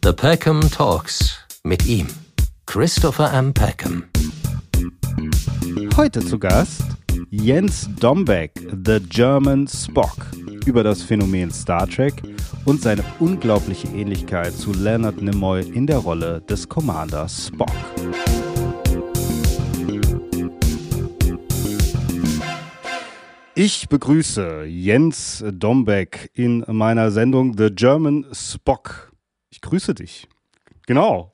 The Peckham Talks mit ihm, Christopher M. Peckham. Heute zu Gast Jens Dombeck, The German Spock, über das Phänomen Star Trek und seine unglaubliche Ähnlichkeit zu Leonard Nimoy in der Rolle des Commander Spock. Ich begrüße Jens Dombeck in meiner Sendung The German Spock. Ich grüße dich. Genau.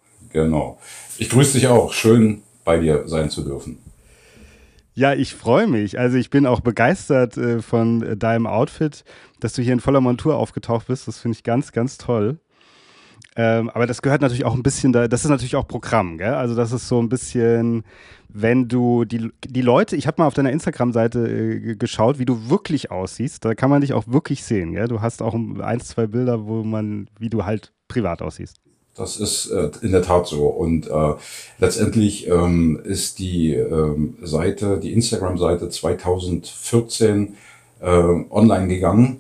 Ich grüße dich auch. Schön, bei dir sein zu dürfen. Ja, ich freue mich. Also ich bin auch begeistert von deinem Outfit, dass du hier in voller Montur aufgetaucht bist. Das finde ich ganz, ganz toll. Aber das gehört natürlich auch ein bisschen, das ist natürlich auch Programm, gell? Also das ist so ein bisschen, wenn du die Leute, ich habe mal auf deiner Instagram-Seite geschaut, wie du wirklich aussiehst. Da kann man dich auch wirklich sehen, gell? Du hast auch 1, 2 Bilder, wie du halt privat aussiehst. Das ist in der Tat so. Und letztendlich ist die Instagram-Seite 2014 online gegangen,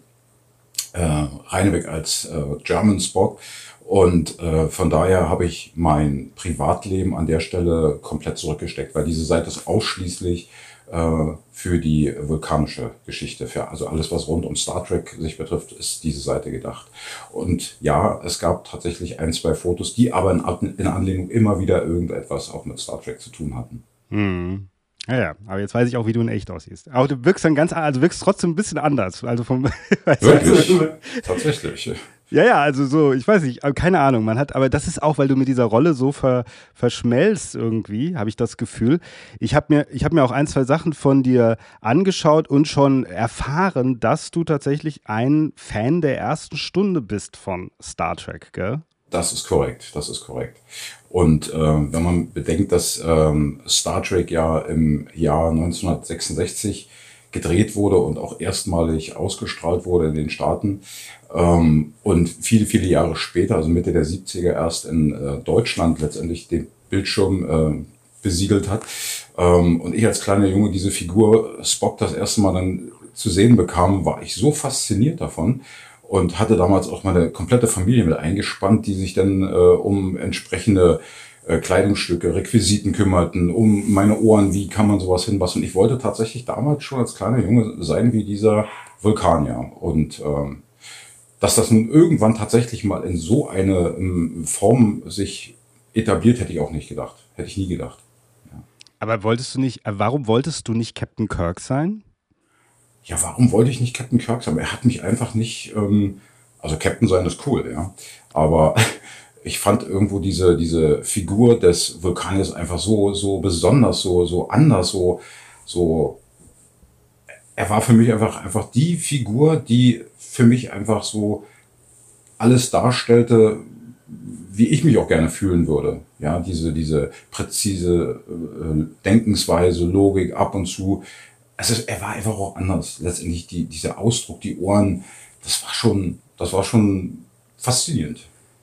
reinweg als German Spock. Und von daher habe ich mein Privatleben an der Stelle komplett zurückgesteckt, weil diese Seite ist ausschließlich für die vulkanische Geschichte, also alles, was rund um Star Trek sich betrifft, ist diese Seite gedacht. Und ja, es gab tatsächlich 1, 2 Fotos, die aber in Anlehnung immer wieder irgendetwas auch mit Star Trek zu tun hatten. Hm. Ja, aber jetzt weiß ich auch, wie du in echt aussiehst. Aber du wirkst dann wirkst trotzdem ein bisschen anders. Also Wirklich? Tatsächlich. Ja, also so, ich weiß nicht, keine Ahnung, aber das ist auch, weil du mit dieser Rolle so verschmelzt irgendwie, habe ich das Gefühl. Ich hab mir auch 1, 2 Sachen von dir angeschaut und schon erfahren, dass du tatsächlich ein Fan der ersten Stunde bist von Star Trek, gell? Das ist korrekt. Und wenn man bedenkt, dass Star Trek ja im Jahr 1966 gedreht wurde und auch erstmalig ausgestrahlt wurde in den Staaten und viele, viele Jahre später, also Mitte der 70er, erst in Deutschland letztendlich den Bildschirm besiedelt hat. Und ich als kleiner Junge diese Figur Spock das erste Mal dann zu sehen bekam, war ich so fasziniert davon und hatte damals auch meine komplette Familie mit eingespannt, die sich dann um entsprechende Kleidungsstücke, Requisiten kümmerten, um meine Ohren, wie kann man sowas hinbasteln. Ich wollte tatsächlich damals schon als kleiner Junge sein wie dieser Vulkanier. Und dass das nun irgendwann tatsächlich mal in so eine Form sich etabliert, hätte ich auch nicht gedacht. Hätte ich nie gedacht. Ja. Aber warum wolltest du nicht Captain Kirk sein? Ja, warum wollte ich nicht Captain Kirk sein? Er hat mich einfach nicht, also Captain sein ist cool, ja. Aber ich fand irgendwo diese Figur des Vulkaniers einfach so besonders, so anders, so, er war für mich einfach die Figur, die für mich einfach so alles darstellte, wie ich mich auch gerne fühlen würde. Ja, diese präzise Denkensweise, Logik ab und zu. Er war einfach auch anders. Letztendlich dieser Ausdruck, die Ohren, das war schon faszinierend.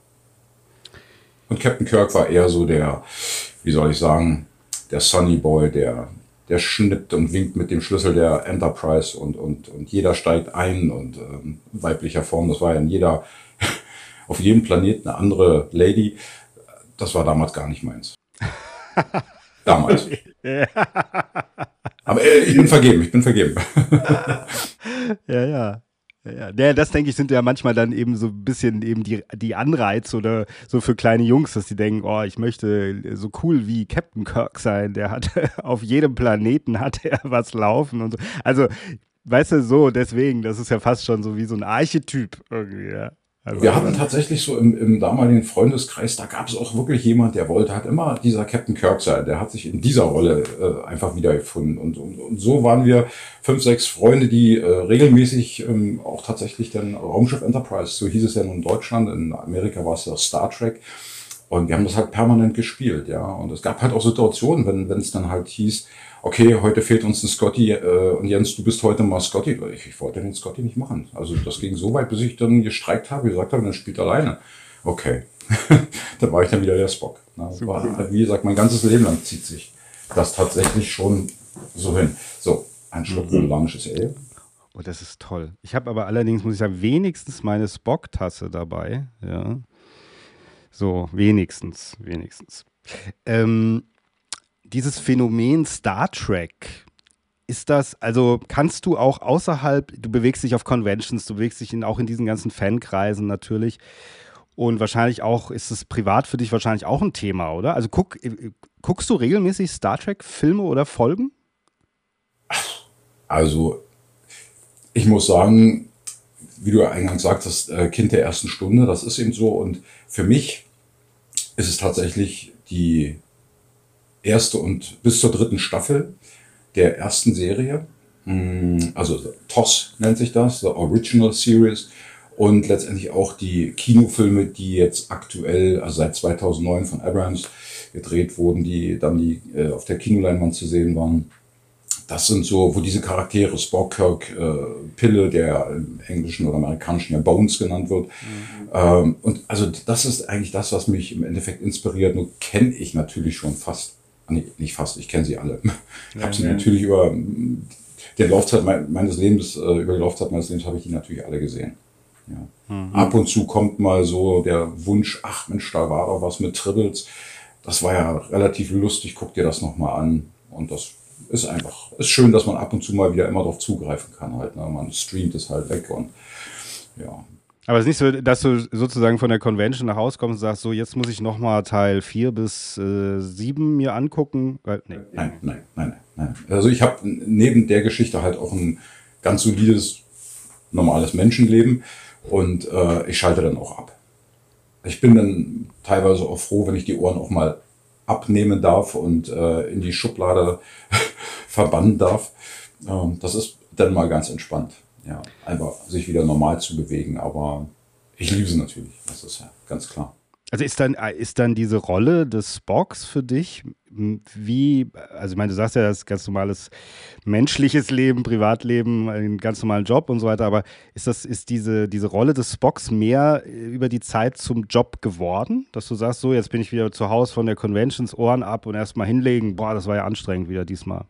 Und Captain Kirk war eher so der, wie soll ich sagen, der Sonny Boy, der schnippt und winkt mit dem Schlüssel der Enterprise und jeder steigt ein und weiblicher Form. Das war ja auf jedem Planeten eine andere Lady. Das war damals gar nicht meins. Damals. Aber ich bin vergeben. Ja. Ja, das denke ich, sind ja manchmal dann eben so ein bisschen eben die Anreize oder so für kleine Jungs, dass die denken, oh, ich möchte so cool wie Captain Kirk sein, der hat auf jedem Planeten hat er was laufen und so. Also, weißt du, so, deswegen, das ist ja fast schon so wie so ein Archetyp irgendwie, ja. Also, wir hatten tatsächlich so im damaligen Freundeskreis, da gab es auch wirklich jemand, der wollte halt immer dieser Captain Kirk sein. Der hat sich in dieser Rolle einfach wiedergefunden. Und so waren wir 5, 6 Freunde, die regelmäßig auch tatsächlich dann Raumschiff Enterprise, so hieß es ja nun in Deutschland, in Amerika war es ja Star Trek. Und wir haben das halt permanent gespielt, ja. Und es gab halt auch Situationen, wenn es dann halt hieß, okay, heute fehlt uns ein Scotty und Jens, du bist heute mal Scotty. Ich wollte den Scotty nicht machen. Also das ging so weit, bis ich dann gestreikt habe, gesagt habe, dann spielt alleine. Okay, dann war ich dann wieder der Spock. War, wie gesagt, mein ganzes Leben lang zieht sich das tatsächlich schon so hin. So, ein Schluck romulanisches Ale. Oh, das ist toll. Ich habe aber allerdings, muss ich sagen, wenigstens meine Spock-Tasse dabei. Ja. So, wenigstens, wenigstens. Dieses Phänomen Star Trek, ist das, also kannst du auch außerhalb, du bewegst dich auf Conventions, du bewegst dich auch in diesen ganzen Fankreisen natürlich und wahrscheinlich auch, ist es privat für dich wahrscheinlich auch ein Thema, oder? Also guckst du regelmäßig Star Trek-Filme oder Folgen? Also ich muss sagen, wie du ja eingangs sagtest, Kind der ersten Stunde, das ist eben so. Und für mich ist es tatsächlich die erste und bis zur dritten Staffel der ersten Serie. Also TOS nennt sich das, The Original Series. Und letztendlich auch die Kinofilme, die jetzt aktuell, also seit 2009 von Abrams gedreht wurden, die dann auf der Kinoleinwand zu sehen waren. Das sind so, wo diese Charaktere, Spock, Kirk, Pille, der im Englischen oder Amerikanischen ja Bones genannt wird. Und also das ist eigentlich das, was mich im Endeffekt inspiriert. Nur kenne ich natürlich schon fast, nee, nicht fast, ich kenne sie alle. Ich habe sie natürlich über die Laufzeit meines Lebens, über die Laufzeit meines Lebens habe ich die natürlich alle gesehen. Ja. Ab und zu kommt mal so der Wunsch, ach Mensch, da war doch was mit Tribbles. Das war ja relativ lustig, guck dir das nochmal an. Und das ist schön, dass man ab und zu mal wieder immer drauf zugreifen kann halt. Ne? Man streamt es halt weg und ja. Aber es ist nicht so, dass du sozusagen von der Convention nach Hause kommst und sagst, so jetzt muss ich nochmal Teil 4 bis 7 mir angucken. Nee. Nein. Also ich habe neben der Geschichte halt auch ein ganz solides, normales Menschenleben und ich schalte dann auch ab. Ich bin dann teilweise auch froh, wenn ich die Ohren auch mal abnehmen darf und in die Schublade verbannen darf. Das ist dann mal ganz entspannt. Ja, einfach sich wieder normal zu bewegen. Aber ich liebe sie natürlich. Das ist ja ganz klar. Also ist dann diese Rolle des Spocks für dich wie, also ich meine, du sagst ja, das ist ganz normales menschliches Leben, Privatleben, einen ganz normalen Job und so weiter, aber ist diese Rolle des Spocks mehr über die Zeit zum Job geworden, dass du sagst, so jetzt bin ich wieder zu Hause von der Conventions, Ohren ab und erstmal hinlegen, boah, das war ja anstrengend wieder diesmal.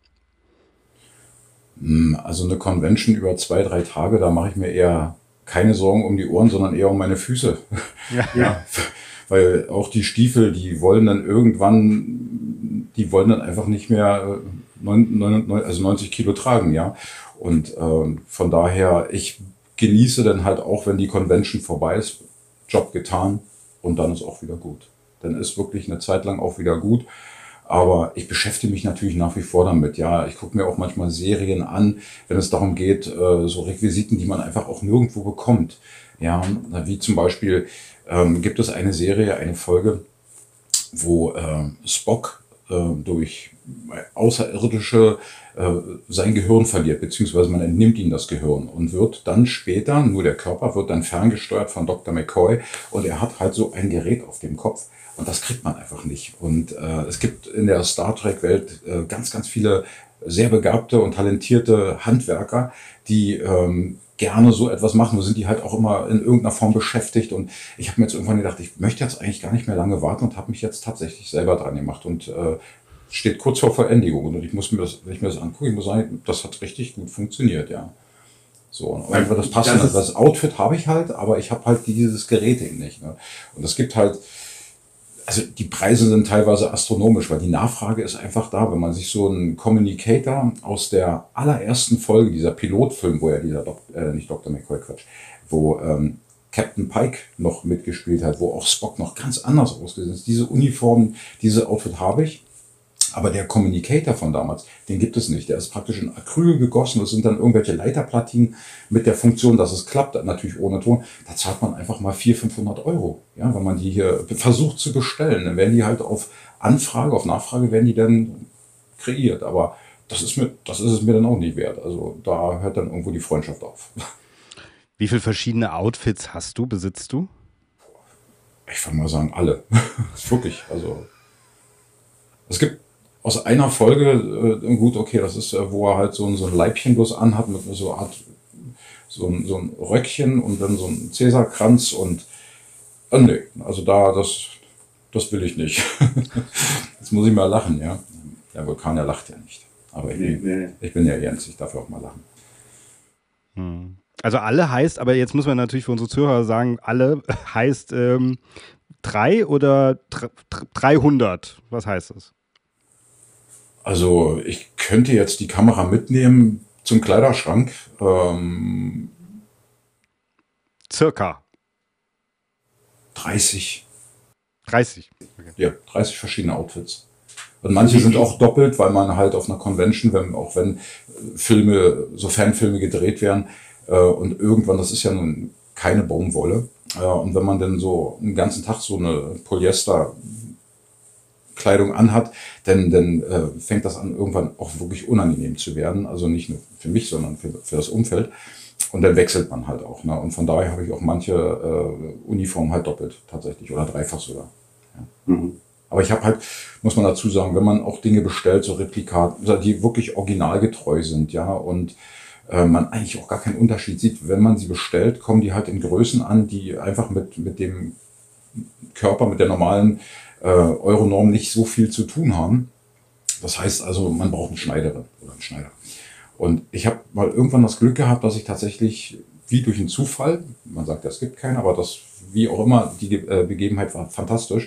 Also eine Convention über 2, 3 Tage, da mache ich mir eher keine Sorgen um die Ohren, sondern eher um meine Füße. Ja. Weil auch die Stiefel, die wollen dann einfach nicht mehr 90 Kilo tragen, ja. Und von daher, ich genieße dann halt auch, wenn die Convention vorbei ist, Job getan und dann ist auch wieder gut. Dann ist wirklich eine Zeit lang auch wieder gut. Aber ich beschäftige mich natürlich nach wie vor damit. Ja, ich gucke mir auch manchmal Serien an, wenn es darum geht, so Requisiten, die man einfach auch nirgendwo bekommt. Ja, wie zum Beispiel gibt es eine Serie, eine Folge, wo Spock durch Außerirdische sein Gehirn verliert, beziehungsweise man entnimmt ihm das Gehirn und wird dann später, nur der Körper wird dann ferngesteuert von Dr. McCoy und er hat halt so ein Gerät auf dem Kopf. Und das kriegt man einfach nicht. Und es gibt in der Star Trek-Welt ganz, ganz viele sehr begabte und talentierte Handwerker, die gerne so etwas machen. Nur sind die halt auch immer in irgendeiner Form beschäftigt. Und ich habe mir jetzt irgendwann gedacht, ich möchte jetzt eigentlich gar nicht mehr lange warten und habe mich jetzt tatsächlich selber dran gemacht. Und steht kurz vor Vollendigung. Und wenn ich mir das angucke, ich muss sagen, das hat richtig gut funktioniert, ja. So, und einfach das passt. Das Outfit habe ich halt, aber ich habe halt dieses Gerät eben nicht. Ne? Und es gibt halt, also die Preise sind teilweise astronomisch, weil die Nachfrage ist einfach da. Wenn man sich so einen Communicator aus der allerersten Folge, dieser Pilotfilm, wo ja nicht Dr. McCoy, Quatsch, wo Captain Pike noch mitgespielt hat, wo auch Spock noch ganz anders ausgesehen ist. Diese Uniform, diese Outfit habe ich. Aber der Communicator von damals, den gibt es nicht. Der ist praktisch in Acryl gegossen. Das sind dann irgendwelche Leiterplatinen mit der Funktion, dass es klappt, natürlich ohne Ton. Da zahlt man einfach mal 400-500 Euro. Ja, wenn man die hier versucht zu bestellen, dann werden die halt auf Anfrage, auf Nachfrage werden die dann kreiert. Aber das ist es mir dann auch nicht wert. Also da hört dann irgendwo die Freundschaft auf. Wie viele verschiedene Outfits besitzt du? Ich würde mal sagen, alle. Wirklich, also es gibt aus einer Folge, gut, okay, das ist, wo er halt so ein Leibchen bloß anhat, mit so einer Art, so ein Röckchen und dann so ein Cäsarkranz und, nee, also das will ich nicht. Jetzt muss ich mal lachen, ja. Der Vulkanier lacht ja nicht. Aber ich bin ja Jens, ich darf ja auch mal lachen. Also alle heißt, aber jetzt muss man natürlich für unsere Zuhörer sagen, alle heißt 3 oder 300? Was heißt das? Also ich könnte jetzt die Kamera mitnehmen zum Kleiderschrank. Circa 30. 30. Okay. Ja, 30 verschiedene Outfits. Und manche sind auch doppelt, weil man halt auf einer Convention, wenn Filme, so Fanfilme gedreht werden, und irgendwann, das ist ja nun keine Baumwolle, und wenn man dann so einen ganzen Tag so eine Polyester-Kleidung anhat, dann fängt das an, irgendwann auch wirklich unangenehm zu werden. Also nicht nur für mich, sondern für das Umfeld. Und dann wechselt man halt auch. Ne? Und von daher habe ich auch manche Uniformen halt doppelt tatsächlich oder dreifach sogar. Ja. Mhm. Aber ich habe halt, muss man dazu sagen, wenn man auch Dinge bestellt, so Replikaten, die wirklich originalgetreu sind, ja, und man eigentlich auch gar keinen Unterschied sieht, wenn man sie bestellt, kommen die halt in Größen an, die einfach mit dem Körper, mit der normalen Euronorm nicht so viel zu tun haben. Das heißt also, man braucht eine Schneiderin oder einen Schneider. Und ich habe mal irgendwann das Glück gehabt, dass ich tatsächlich, wie durch einen Zufall, man sagt, es gibt keinen, aber das, wie auch immer, die Begebenheit war fantastisch.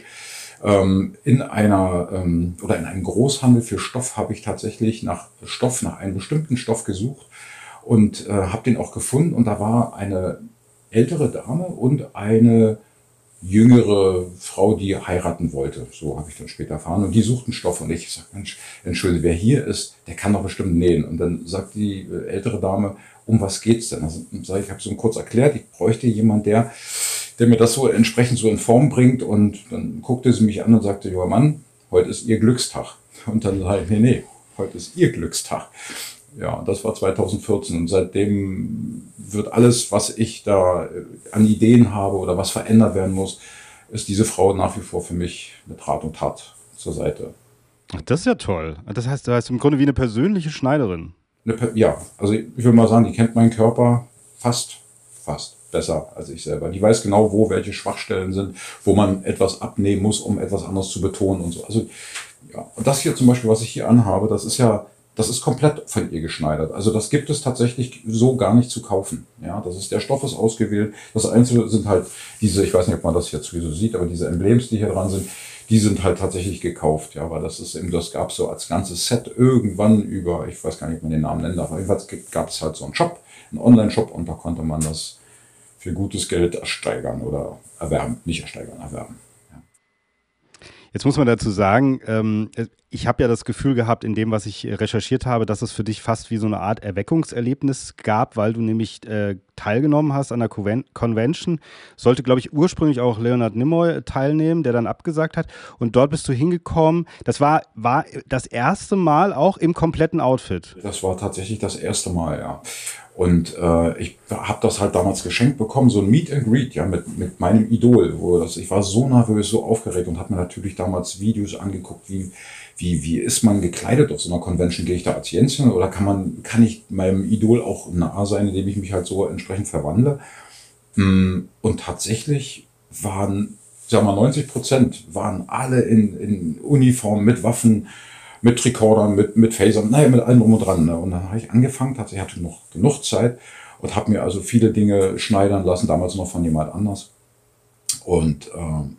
In einem Großhandel für Stoff habe ich tatsächlich nach einem bestimmten Stoff gesucht und habe den auch gefunden. Und da war eine ältere Dame und eine jüngere Frau, die heiraten wollte. So habe ich dann später erfahren. Und die suchten Stoff. Und ich sage, Mensch, entschuldige, wer hier ist, der kann doch bestimmt nähen. Und dann sagt die ältere Dame, um was geht's denn? Also, ich habe so kurz erklärt, ich bräuchte jemanden, der mir das so entsprechend so in Form bringt. Und dann guckte sie mich an und sagte, junger Mann, heute ist Ihr Glückstag. Und dann sage ich, nee, heute ist Ihr Glückstag. Ja, das war 2014 und seitdem wird alles, was ich da an Ideen habe oder was verändert werden muss, ist diese Frau nach wie vor für mich mit Rat und Tat zur Seite. Ach, das ist ja toll. Das heißt, du hast im Grunde wie eine persönliche Schneiderin. Ja, also ich würde mal sagen, die kennt meinen Körper fast besser als ich selber. Die weiß genau, wo welche Schwachstellen sind, wo man etwas abnehmen muss, um etwas anderes zu betonen und so. Also ja, und das hier zum Beispiel, was ich hier anhabe, das ist komplett von ihr geschneidert. Also das gibt es tatsächlich so gar nicht zu kaufen. Ja, der Stoff ist ausgewählt. Das Einzige sind halt diese, ich weiß nicht, ob man das jetzt so sieht, aber diese Emblems, die hier dran sind, die sind halt tatsächlich gekauft. Ja, weil das gab es so als ganzes Set irgendwann über, ich weiß gar nicht, ob man den Namen nennen darf, aber jedenfalls gab es halt so einen Shop, einen Online-Shop und da konnte man das für gutes Geld ersteigern oder erwerben. Nicht ersteigern, erwerben. Jetzt muss man dazu sagen, ich habe ja das Gefühl gehabt, in dem, was ich recherchiert habe, dass es für dich fast wie so eine Art Erweckungserlebnis gab, weil du nämlich teilgenommen hast an der Convention. Sollte, glaube ich, ursprünglich auch Leonard Nimoy teilnehmen, der dann abgesagt hat. Und dort bist du hingekommen. Das war das erste Mal auch im kompletten Outfit. Das war tatsächlich das erste Mal, ja. Und ich habe das halt damals geschenkt bekommen, so ein Meet and Greet, ja, mit meinem Idol. Ich war so nervös, so aufgeregt und habe mir natürlich damals Videos angeguckt, wie ist man gekleidet auf so einer Convention? Gehe ich da als Jänschen oder kann ich meinem Idol auch nah sein, indem ich mich halt so entsprechend verwandle? Und tatsächlich waren, sagen wir mal, 90% waren alle in Uniform mit Waffen, mit Tricordern, mit Phasern, naja, mit allem drum und dran. Ne? Und dann habe ich angefangen, tatsächlich hatte ich noch genug Zeit und habe mir also viele Dinge schneidern lassen, damals noch von jemand anders. Und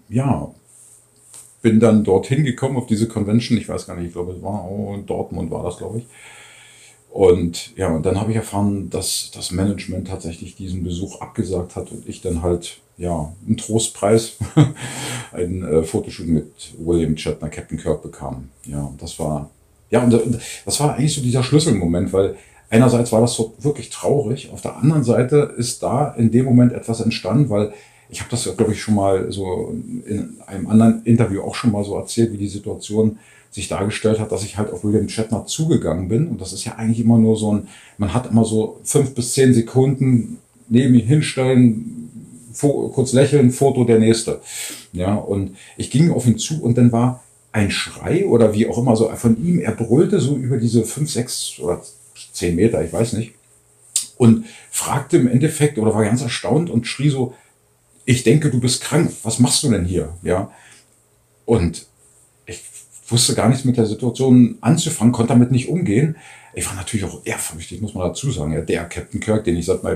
bin dann dorthin gekommen auf diese Convention, ich weiß gar nicht, ich glaube, es war in Dortmund war das, glaube ich. Und ja, und dann habe ich erfahren, dass das Management tatsächlich diesen Besuch abgesagt hat und ich dann halt, ja, einen Trostpreis, ein Fotoshoot mit William Shatner, Captain Kirk bekam. Ja, und das war eigentlich so dieser Schlüsselmoment, weil einerseits war das so wirklich traurig, auf der anderen Seite ist da in dem Moment etwas entstanden, weil ich habe das, glaube ich, schon mal so in einem anderen Interview auch schon mal so erzählt, wie die Situation sich dargestellt hat, dass ich halt auf William Shatner zugegangen bin. Und das ist ja eigentlich immer nur so man hat immer so 5 bis 10 Sekunden neben ihn hinstellen, kurz lächeln, Foto, der nächste. Ja, und ich ging auf ihn zu und dann war ein Schrei oder wie auch immer so von ihm, er brüllte so über diese 5, 6 oder 10 Meter, ich weiß nicht, und fragte im Endeffekt oder war ganz erstaunt und schrie so, ich denke, du bist krank, was machst du denn hier? Ja, und ich wusste gar nichts mit der Situation anzufangen, konnte damit nicht umgehen. Ich war natürlich auch ehrfürchtig, muss man dazu sagen. Ja, der Captain Kirk, den ich seit meinem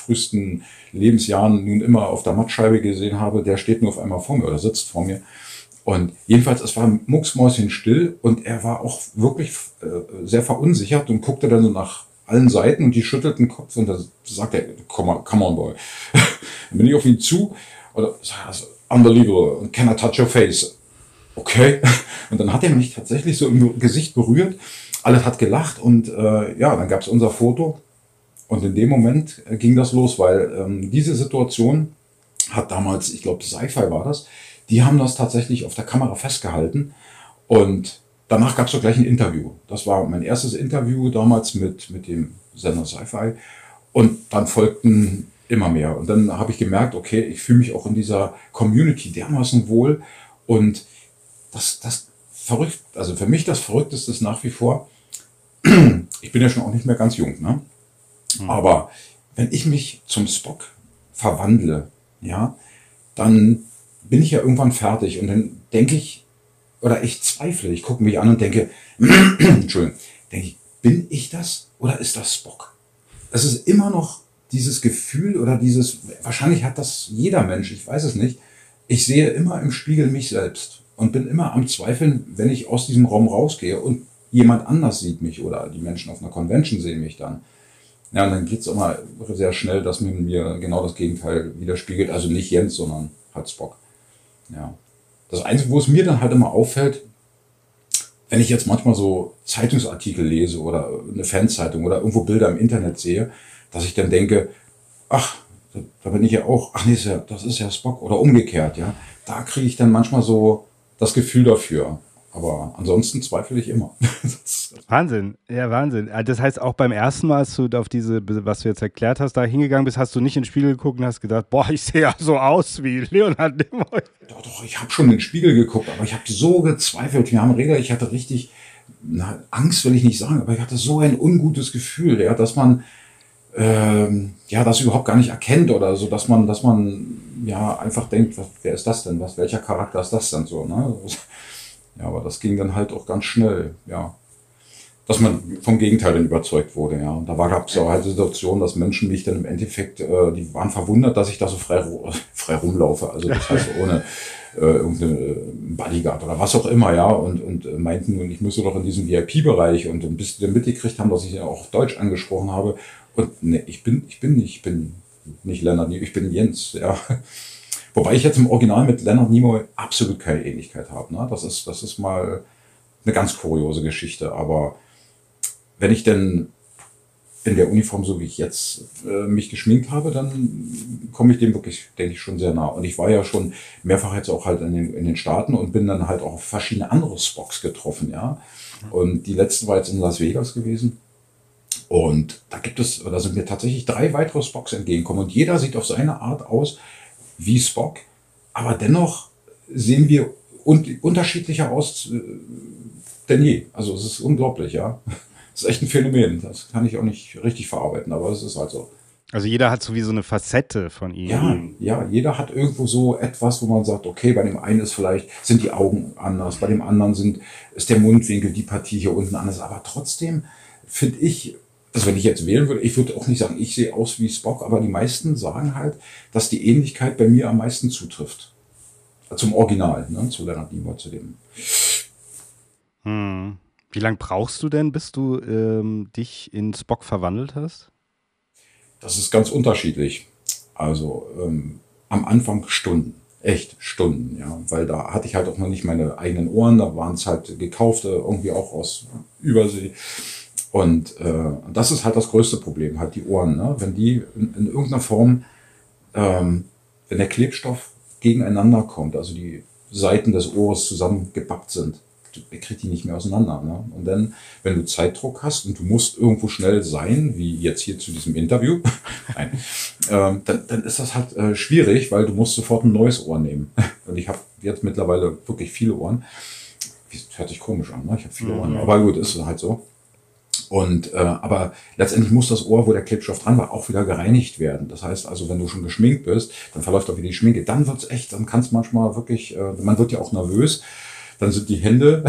frühesten Lebensjahren nun immer auf der Mattscheibe gesehen habe, der steht nur auf einmal vor mir oder sitzt vor mir. Und jedenfalls, es war mucksmäuschenstill und er war auch wirklich sehr verunsichert und guckte dann so nach allen Seiten und die schüttelten den Kopf und da sagt er, come on, boy. Dann bin ich auf ihn zu oder also, unbelievable, can I touch your face? Okay. Und dann hat er mich tatsächlich so im Gesicht berührt. Alles hat gelacht und ja, dann gab es unser Foto. Und in dem Moment ging das los, weil diese Situation hat damals, ich glaube Sci-Fi war das, die haben das tatsächlich auf der Kamera festgehalten. Und danach gab es doch gleich ein Interview. Das war mein erstes Interview damals mit dem Sender Sci-Fi. Und dann folgten immer mehr. Und dann habe ich gemerkt, okay, ich fühle mich auch in dieser Community dermaßen wohl. Und das verrückt, also für mich das Verrückteste ist nach wie vor, ich bin ja schon auch nicht mehr ganz jung, ne? Aber wenn ich mich zum Spock verwandle, ja, dann bin ich ja irgendwann fertig und dann denke ich, oder ich zweifle, ich gucke mich an und denke, Entschuldigung, denke ich, bin ich das oder ist das Spock? Es ist immer noch dieses Gefühl oder dieses, wahrscheinlich hat das jeder Mensch, ich weiß es nicht, ich sehe immer im Spiegel mich selbst und bin immer am Zweifeln, wenn ich aus diesem Raum rausgehe und jemand anders sieht mich oder die Menschen auf einer Convention sehen mich dann. Ja, und dann geht's immer sehr schnell, dass man mir genau das Gegenteil widerspiegelt. Also nicht Jens, sondern halt Spock. Ja. Das Einzige, wo es mir dann halt immer auffällt, wenn ich jetzt manchmal so Zeitungsartikel lese oder eine Fanzeitung oder irgendwo Bilder im Internet sehe, dass ich dann denke, ach, da bin ich ja auch, ach nee, das ist ja Spock oder umgekehrt, ja. Da kriege ich dann manchmal so das Gefühl dafür. Aber ansonsten zweifle ich immer. Wahnsinn, ja, Wahnsinn. Das heißt, auch beim ersten Mal, als du auf diese, was du jetzt erklärt hast, da hingegangen bist, hast du nicht in den Spiegel geguckt und hast gedacht, boah, ich sehe ja so aus wie Leonhard Nimoy. Doch, ich habe schon in den Spiegel geguckt, aber ich habe so gezweifelt. Wir haben Reda, ich hatte richtig, Angst will ich nicht sagen, aber ich hatte so ein ungutes Gefühl, ja, dass man ja, das überhaupt gar nicht erkennt oder so, dass man ja einfach denkt, wer ist das denn? Welcher Charakter ist das denn so, ne? Ja, aber das ging dann halt auch ganz schnell, ja. Dass man vom Gegenteil dann überzeugt wurde, ja. Und da gab es ja auch halt Situationen, dass Menschen mich dann im Endeffekt, die waren verwundert, dass ich da so frei rumlaufe. Also das heißt ohne irgendeine Bodyguard oder was auch immer, ja. Und meinten nun, ich müsse doch in diesem VIP-Bereich und bis die dann mitgekriegt haben, dass ich ja auch Deutsch angesprochen habe. Und ne, ich bin nicht Leonard Nimoy, ich bin Jens, ja. Wobei ich jetzt im Original mit Leonard Nimoy absolut keine Ähnlichkeit habe. Ne? Das ist mal eine ganz kuriose Geschichte. Aber wenn ich denn in der Uniform, so wie ich jetzt mich geschminkt habe, dann komme ich dem wirklich, denke ich, schon sehr nah. Und ich war ja schon mehrfach jetzt auch halt in den Staaten und bin dann halt auch auf verschiedene andere Spocks getroffen. Ja? Und die letzte war jetzt in Las Vegas gewesen. Und da sind mir tatsächlich 3 weitere Spocks entgegengekommen. Und jeder sieht auf seine Art aus wie Spock, aber dennoch sehen wir unterschiedlicher aus denn je. Also es ist unglaublich, ja. Das ist echt ein Phänomen. Das kann ich auch nicht richtig verarbeiten, aber es ist halt so. Also jeder hat so wie so eine Facette von ihm. Ja, jeder hat irgendwo so etwas, wo man sagt, okay, bei dem einen sind die Augen anders, bei dem anderen ist der Mundwinkel, die Partie hier unten anders, aber trotzdem finde ich, also wenn ich jetzt wählen würde, ich würde auch nicht sagen, ich sehe aus wie Spock, aber die meisten sagen halt, dass die Ähnlichkeit bei mir am meisten zutrifft. Zum Original, ne? Zu Leonard Nimoy, zu dem. Wie lange brauchst du denn, bis du dich in Spock verwandelt hast? Das ist ganz unterschiedlich. Also am Anfang Stunden. Echt Stunden, ja. Weil da hatte ich halt auch noch nicht meine eigenen Ohren, da waren es halt gekaufte, irgendwie auch aus Übersee. Und das ist halt das größte Problem, halt die Ohren. Ne? Wenn die in irgendeiner Form, wenn der Klebstoff gegeneinander kommt, also die Seiten des Ohres zusammengepackt sind, kriegt die nicht mehr auseinander. Ne? Und dann, wenn du Zeitdruck hast und du musst irgendwo schnell sein, wie jetzt hier zu diesem Interview, nein, dann ist das halt schwierig, weil du musst sofort ein neues Ohr nehmen. Und ich habe jetzt mittlerweile wirklich viele Ohren. Das hört sich komisch an, ne? Ich habe viele Ohren, aber gut, ist halt so. Und aber letztendlich muss das Ohr, wo der Klebstoff dran war, auch wieder gereinigt werden. Das heißt also, wenn du schon geschminkt bist, dann verläuft auch wieder die Schminke. Dann wird's echt, dann kann es manchmal wirklich, man wird ja auch nervös, dann sind die Hände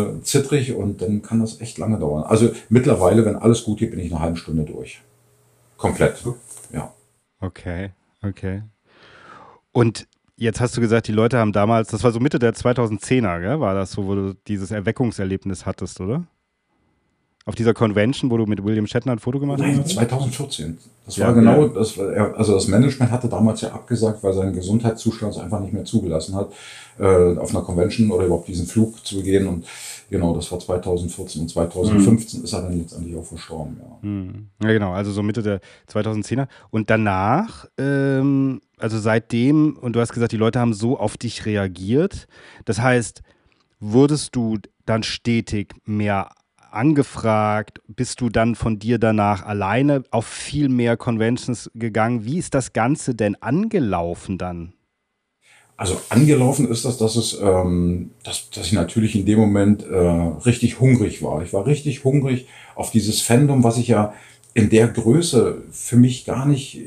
zittrig und dann kann das echt lange dauern. Also mittlerweile, wenn alles gut geht, bin ich eine halbe Stunde durch. komplett, ja. Okay, okay. Und jetzt hast du gesagt, die Leute haben damals, das war so Mitte der 2010er, gell? War das so, wo du dieses Erweckungserlebnis hattest, oder? Auf dieser Convention, wo du mit William Shatner ein Foto gemacht hast? Nein, 2014. Das Ja, war genau, ja. also das Management hatte damals ja abgesagt, weil sein Gesundheitszustand es einfach nicht mehr zugelassen hat, auf einer Convention oder überhaupt diesen Flug zu gehen. Und genau, das war 2014 und 2015 ist er dann letztendlich auch verstorben. Ja. Ja, genau, also so Mitte der 2010er. Und danach, also seitdem, und du hast gesagt, die Leute haben so auf dich reagiert. Das heißt, wurdest du dann stetig mehr angefragt? Bist du dann von dir danach alleine auf viel mehr Conventions gegangen? Wie ist das Ganze denn angelaufen dann? Also angelaufen ist das, dass ich natürlich in dem Moment richtig hungrig war. Ich war richtig hungrig auf dieses Fandom, was ich ja in der Größe für mich gar nicht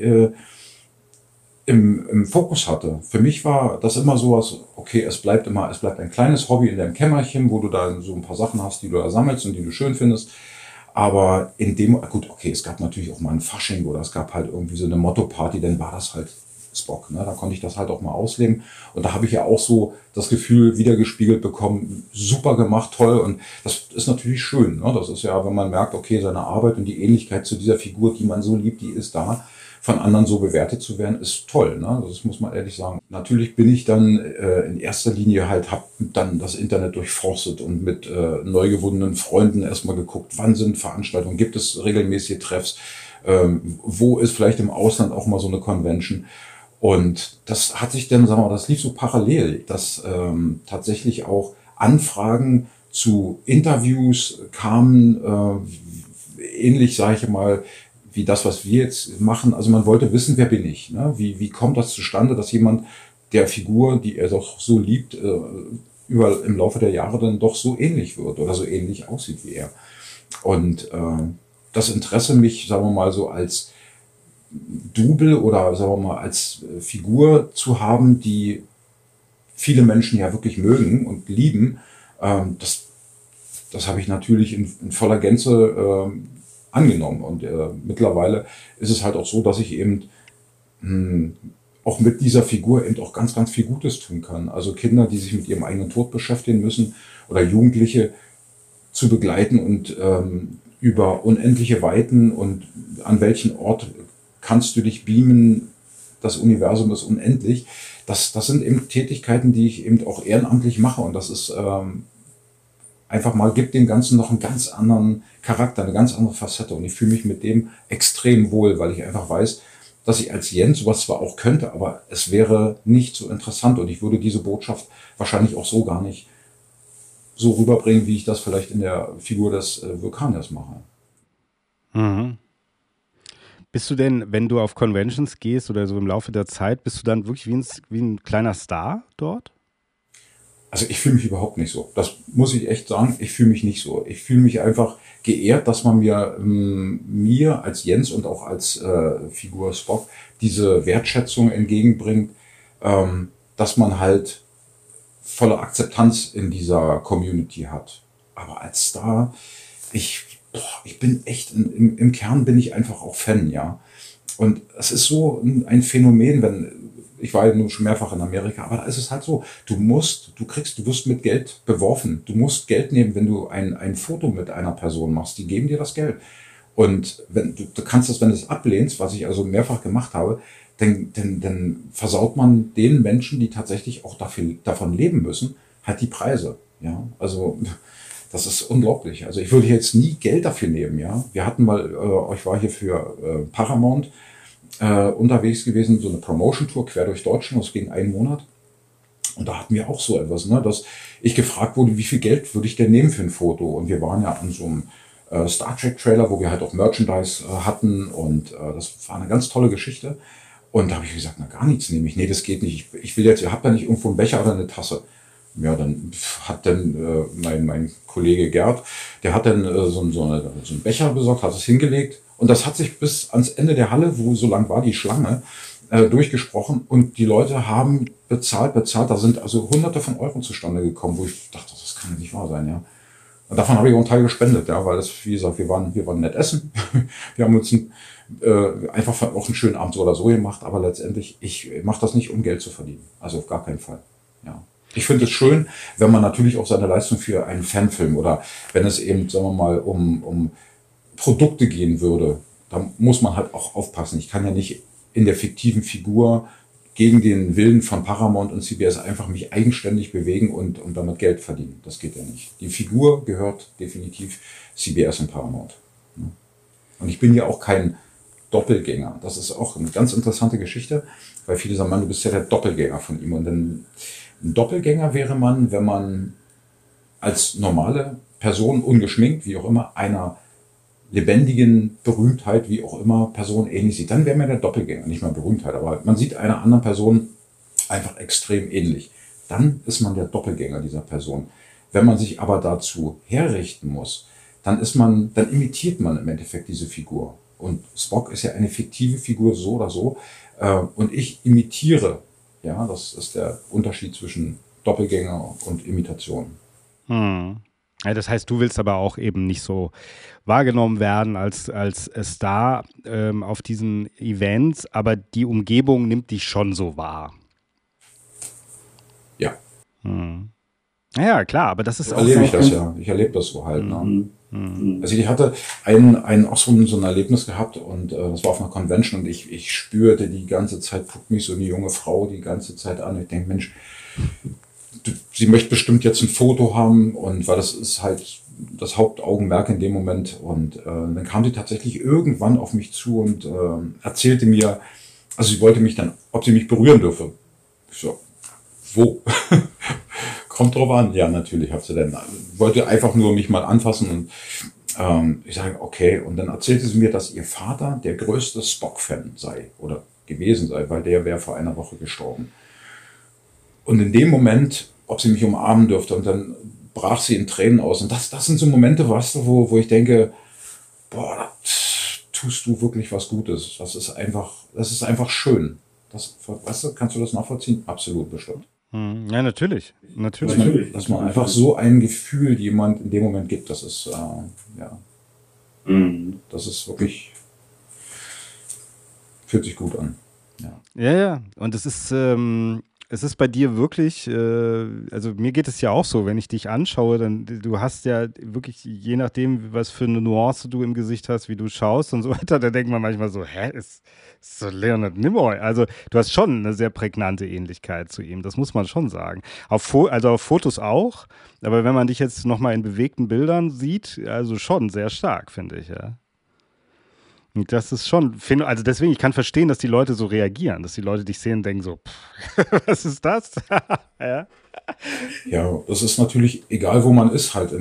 im Fokus hatte. Für mich war das immer sowas, okay, es bleibt ein kleines Hobby in deinem Kämmerchen, wo du da so ein paar Sachen hast, die du da sammelst und die du schön findest. Aber gut, okay, es gab natürlich auch mal ein Fasching oder es gab halt irgendwie so eine Motto-Party, dann war das halt Spock, ne? Da konnte ich das halt auch mal ausleben. Und da habe ich ja auch so das Gefühl wiedergespiegelt bekommen, super gemacht, toll. Und das ist natürlich schön, ne? Das ist ja, wenn man merkt, okay, seine Arbeit und die Ähnlichkeit zu dieser Figur, die man so liebt, die ist da. Von anderen so bewertet zu werden, ist toll, ne? Das muss man ehrlich sagen. Natürlich bin ich dann in erster Linie hab dann das Internet durchforstet und mit neu gewonnenen Freunden erstmal geguckt, wann sind Veranstaltungen, gibt es regelmäßige Treffs, wo ist vielleicht im Ausland auch mal so eine Convention. Und das hat sich dann, sagen wir mal, das lief so parallel, dass tatsächlich auch Anfragen zu Interviews kamen, ähnlich, sage ich mal, wie das, was wir jetzt machen. Also man wollte wissen, wer bin ich? Ne? Wie kommt das zustande, dass jemand der Figur, die er doch so liebt, im Laufe der Jahre dann doch so ähnlich wird oder so ähnlich aussieht wie er? Und das Interesse mich, sagen wir mal, so als Double oder sagen wir mal als Figur zu haben, die viele Menschen ja wirklich mögen und lieben, das habe ich natürlich in voller Gänze angenommen. Und mittlerweile ist es halt auch so, dass ich eben auch mit dieser Figur eben auch ganz, ganz viel Gutes tun kann. Also Kinder, die sich mit ihrem eigenen Tod beschäftigen müssen oder Jugendliche zu begleiten und über unendliche Weiten und an welchen Ort kannst du dich beamen, das Universum ist unendlich. Das sind eben Tätigkeiten, die ich eben auch ehrenamtlich mache und das ist einfach mal, gibt dem Ganzen noch einen ganz anderen Charakter, eine ganz andere Facette und ich fühle mich mit dem extrem wohl, weil ich einfach weiß, dass ich als Jens sowas zwar auch könnte, aber es wäre nicht so interessant und ich würde diese Botschaft wahrscheinlich auch so gar nicht so rüberbringen, wie ich das vielleicht in der Figur des Vulkaniers mache. Mhm. Bist du denn, wenn du auf Conventions gehst oder so im Laufe der Zeit, bist du dann wirklich wie ein kleiner Star dort? Also ich fühle mich überhaupt nicht so. Das muss ich echt sagen. Ich fühle mich nicht so. Ich fühle mich einfach geehrt, dass man mir als Jens und auch als Figur Spock diese Wertschätzung entgegenbringt, dass man halt volle Akzeptanz in dieser Community hat. Aber als Star, ich bin echt, im Kern bin ich einfach auch Fan, ja. Und es ist so ein Phänomen, ich war ja nun schon mehrfach in Amerika, aber da ist es halt so, du wirst mit Geld beworfen. Du musst Geld nehmen, wenn du ein Foto mit einer Person machst. Die geben dir das Geld. Und wenn du kannst das, wenn du es ablehnst, was ich also mehrfach gemacht habe, dann versaut man den Menschen, die tatsächlich auch davon leben müssen, halt die Preise. Ja, also das ist unglaublich. Also ich würde jetzt nie Geld dafür nehmen. Ja, wir hatten mal, ich war hier für Paramount unterwegs gewesen, so eine Promotion-Tour quer durch Deutschland, das ging einen Monat. Und da hatten wir auch so etwas, ne, dass ich gefragt wurde, wie viel Geld würde ich denn nehmen für ein Foto? Und wir waren ja an so einem Star Trek-Trailer, wo wir halt auch Merchandise hatten und das war eine ganz tolle Geschichte. Und da habe ich gesagt, na gar nichts nehme ich. Nee, das geht nicht. Ich will jetzt, ihr habt da nicht irgendwo einen Becher oder eine Tasse. Ja, dann hat dann mein Kollege Gerd, der hat dann so einen Becher besorgt, hat es hingelegt und das hat sich bis ans Ende der Halle, wo so lang war die Schlange, durchgesprochen und die Leute haben bezahlt. Da sind also Hunderte von Euro zustande gekommen, wo ich dachte, das kann nicht wahr sein, ja. Und davon habe ich auch einen Teil gespendet, ja, weil das, wie gesagt, wir waren nett essen, wir haben uns ein einfach auch einen schönen Abend so oder so gemacht, aber letztendlich, ich mache das nicht, um Geld zu verdienen. Also auf gar keinen Fall. Ja. Ich finde es schön, wenn man natürlich auch seine Leistung für einen Fanfilm oder wenn es eben, sagen wir mal, um Produkte gehen würde, da muss man halt auch aufpassen. Ich kann ja nicht in der fiktiven Figur gegen den Willen von Paramount und CBS einfach mich eigenständig bewegen und damit Geld verdienen. Das geht ja nicht. Die Figur gehört definitiv CBS und Paramount. Und ich bin ja auch kein Doppelgänger. Das ist auch eine ganz interessante Geschichte, weil viele sagen, Mann, du bist ja der Doppelgänger von ihm. Und dann ein Doppelgänger wäre man, wenn man als normale Person, ungeschminkt, wie auch immer, einer lebendigen Berühmtheit, wie auch immer, Person ähnlich sieht. Dann wäre man der Doppelgänger, nicht mal Berühmtheit, aber man sieht einer anderen Person einfach extrem ähnlich. Dann ist man der Doppelgänger dieser Person. Wenn man sich aber dazu herrichten muss, dann imitiert man im Endeffekt diese Figur. Und Spock ist ja eine fiktive Figur, so oder so. Und ich imitiere. Ja, das ist der Unterschied zwischen Doppelgänger und Imitation. Ja, das heißt, du willst aber auch eben nicht so wahrgenommen werden als Star auf diesen Events, aber die Umgebung nimmt dich schon so wahr. Ja. Ja, klar, aber das ist So auch erlebe ich das ja. Ich erlebe das so halt. Ne? Also ich hatte auch so ein Erlebnis gehabt und das war auf einer Convention und ich spürte die ganze Zeit, guckt mich so eine junge Frau die ganze Zeit an. Ich denke, Mensch, sie möchte bestimmt jetzt ein Foto haben und weil das ist halt das Hauptaugenmerk in dem Moment. Und dann kam sie tatsächlich irgendwann auf mich zu und erzählte mir, also sie wollte mich dann, ob sie mich berühren dürfe. Ich so, wo? Kommt drauf an. Ja, natürlich hat sie dann, wollte einfach nur mich mal anfassen und ich sage, okay. Und dann erzählte sie mir, dass ihr Vater der größte Spock-Fan sei oder gewesen sei, weil der wäre vor einer Woche gestorben. Und in dem Moment, ob sie mich umarmen dürfte, und dann brach sie in Tränen aus. Und das sind so Momente, weißt du, wo ich denke, boah, da tust du wirklich was Gutes. Das ist einfach schön. Das, weißt du, kannst du das nachvollziehen? Absolut, bestimmt. Ja, natürlich. Dass man einfach so ein Gefühl jemand in dem Moment gibt, das ist, ja. Das ist wirklich, fühlt sich gut an. Ja. Und es ist bei dir wirklich, also mir geht es ja auch so, wenn ich dich anschaue, dann du hast ja wirklich, je nachdem, was für eine Nuance du im Gesicht hast, wie du schaust und so weiter, da denkt man manchmal so, ist so Leonard Nimoy. Also du hast schon eine sehr prägnante Ähnlichkeit zu ihm, das muss man schon sagen. Also auf Fotos auch, aber wenn man dich jetzt nochmal in bewegten Bildern sieht, also schon sehr stark, finde ich, ja. Und das ist schon, also deswegen, ich kann verstehen, dass die Leute so reagieren, dass die Leute dich sehen und denken so, was ist das? Ja. Ja, das ist natürlich, egal wo man ist, halt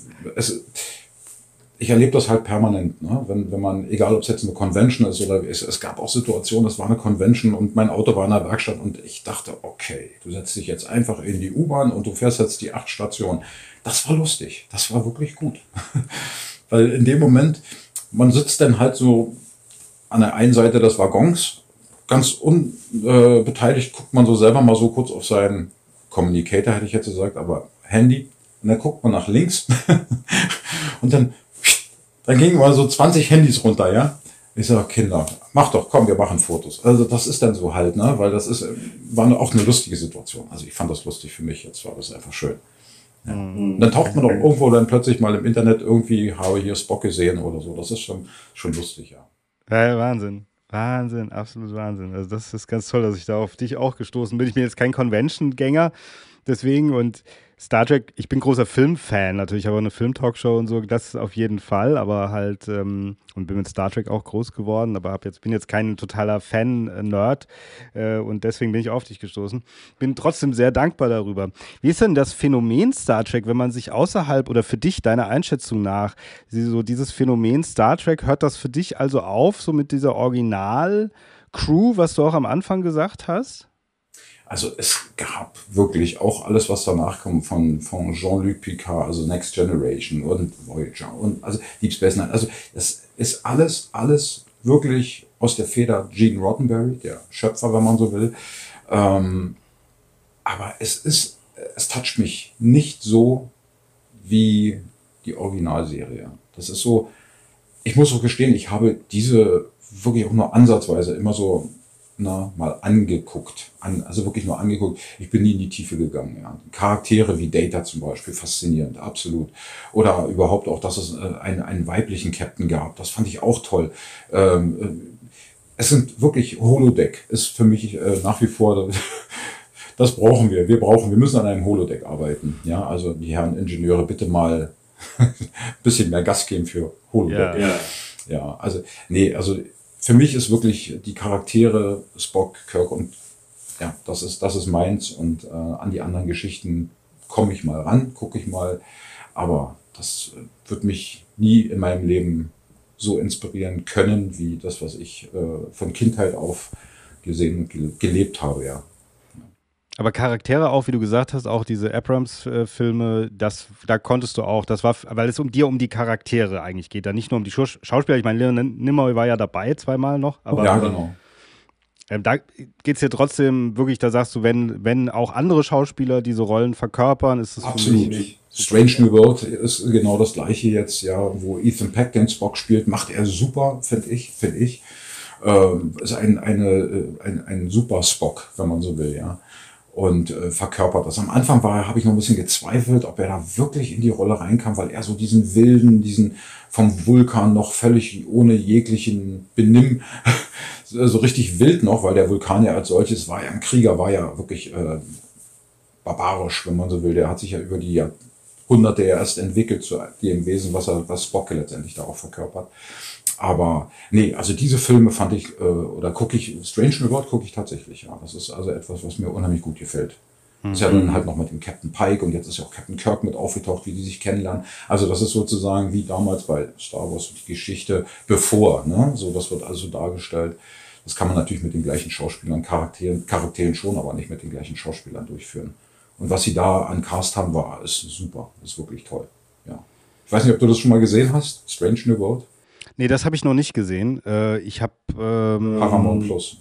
ich erlebe das halt permanent, ne? Wenn man, egal ob es jetzt eine Convention ist oder es gab auch Situationen, das war eine Convention und mein Auto war in der Werkstatt und ich dachte, okay, du setzt dich jetzt einfach in die U-Bahn und du fährst jetzt die 8 Stationen. Das war lustig, das war wirklich gut. Weil in dem Moment, man sitzt dann halt so an der einen Seite des Waggons, ganz unbeteiligt guckt man so selber mal so kurz auf seinen Communicator, hätte ich jetzt gesagt, aber Handy. Und dann guckt man nach links und dann gingen mal so 20 Handys runter, ja. Ich sage, Kinder, mach doch, komm, wir machen Fotos. Also das ist dann so halt, ne, weil war auch eine lustige Situation. Also ich fand das lustig für mich, jetzt war das einfach schön. Ja. Und dann taucht man doch irgendwo dann plötzlich mal im Internet irgendwie, habe hier Spock gesehen oder so. Das ist schon lustig, ja. Ja, Wahnsinn, absolut Wahnsinn. Also das ist ganz toll, dass ich da auf dich auch gestoßen bin. Ich bin jetzt kein Convention-Gänger, deswegen und Star Trek, ich bin großer Filmfan natürlich, aber eine Film-Talkshow und so, das auf jeden Fall, aber halt, und bin mit Star Trek auch groß geworden, aber bin jetzt kein totaler Fan-Nerd und deswegen bin ich auf dich gestoßen. Bin trotzdem sehr dankbar darüber. Wie ist denn das Phänomen Star Trek, wenn man sich außerhalb oder für dich, deiner Einschätzung nach, so dieses Phänomen Star Trek, hört das für dich also auf, so mit dieser Original-Crew, was du auch am Anfang gesagt hast? Also es gab wirklich auch alles, was danach kommt von Jean-Luc Picard, also Next Generation und Voyager und also Deep Space Nine. Also es ist alles wirklich aus der Feder Gene Roddenberry, der Schöpfer, wenn man so will. Aber es toucht mich nicht so wie die Originalserie. Das ist so, ich muss auch gestehen, ich habe diese wirklich auch nur ansatzweise immer so mal angeguckt. Also wirklich nur angeguckt. Ich bin nie in die Tiefe gegangen. Ja. Charaktere wie Data zum Beispiel, faszinierend, absolut. Oder überhaupt auch, dass es einen weiblichen Captain gab. Das fand ich auch toll. Es sind wirklich Holodeck, ist für mich nach wie vor, das brauchen wir. Wir müssen an einem Holodeck arbeiten. Ja, also die Herren Ingenieure, bitte mal ein bisschen mehr Gas geben für Holodeck. Ja, also, nee, also für mich ist wirklich die Charaktere Spock, Kirk und ja, das ist meins und an die anderen Geschichten komme ich mal ran, gucke ich mal, aber das wird mich nie in meinem Leben so inspirieren können, wie das, was ich von Kindheit auf gesehen und gelebt habe, ja. Aber Charaktere auch, wie du gesagt hast, auch diese Abrams-Filme, da konntest du auch, das war, weil es um die Charaktere eigentlich geht, da nicht nur um die Schauspieler. Ich meine, Leonard Nimoy war ja dabei zweimal noch, aber ja, genau. Da geht es ja trotzdem wirklich, da sagst du, wenn auch andere Schauspieler diese Rollen verkörpern, ist es absolut für mich Strange New World ist genau das gleiche jetzt, ja, wo Ethan Peck den Spock spielt, macht er super, finde ich. Ist ein super Spock, wenn man so will, ja. Und verkörpert das. Am Anfang habe ich noch ein bisschen gezweifelt, ob er da wirklich in die Rolle reinkam, weil er so diesen vom Vulkan noch völlig ohne jeglichen Benimm, so richtig wild noch, weil der Vulkan ja als solches war ja ein Krieger, war ja wirklich barbarisch, wenn man so will. Der hat sich ja über die Jahrhunderte erst entwickelt zu dem Wesen, was Spock letztendlich da auch verkörpert. Aber nee, also diese Filme fand ich, Strange New World gucke ich tatsächlich, ja. Das ist also etwas, was mir unheimlich gut gefällt. Das ist ja dann halt noch mit dem Captain Pike und jetzt ist ja auch Captain Kirk mit aufgetaucht, wie die sich kennenlernen. Also das ist sozusagen wie damals bei Star Wars die Geschichte bevor, ne? So, das wird also dargestellt. Das kann man natürlich mit den gleichen Schauspielern, Charakteren schon, aber nicht mit den gleichen Schauspielern durchführen. Und was sie da an Cast haben, ist super, ist wirklich toll, ja. Ich weiß nicht, ob du das schon mal gesehen hast, Strange New World? Nee, das habe ich noch nicht gesehen. Ich habe Paramount Plus.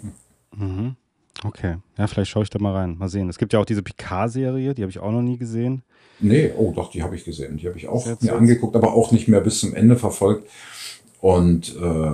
Okay, ja, vielleicht schaue ich da mal rein. Mal sehen. Es gibt ja auch diese Picard-Serie, die habe ich auch noch nie gesehen. Nee, oh doch, die habe ich gesehen. Die habe ich auch mir angeguckt, aber auch nicht mehr bis zum Ende verfolgt. Und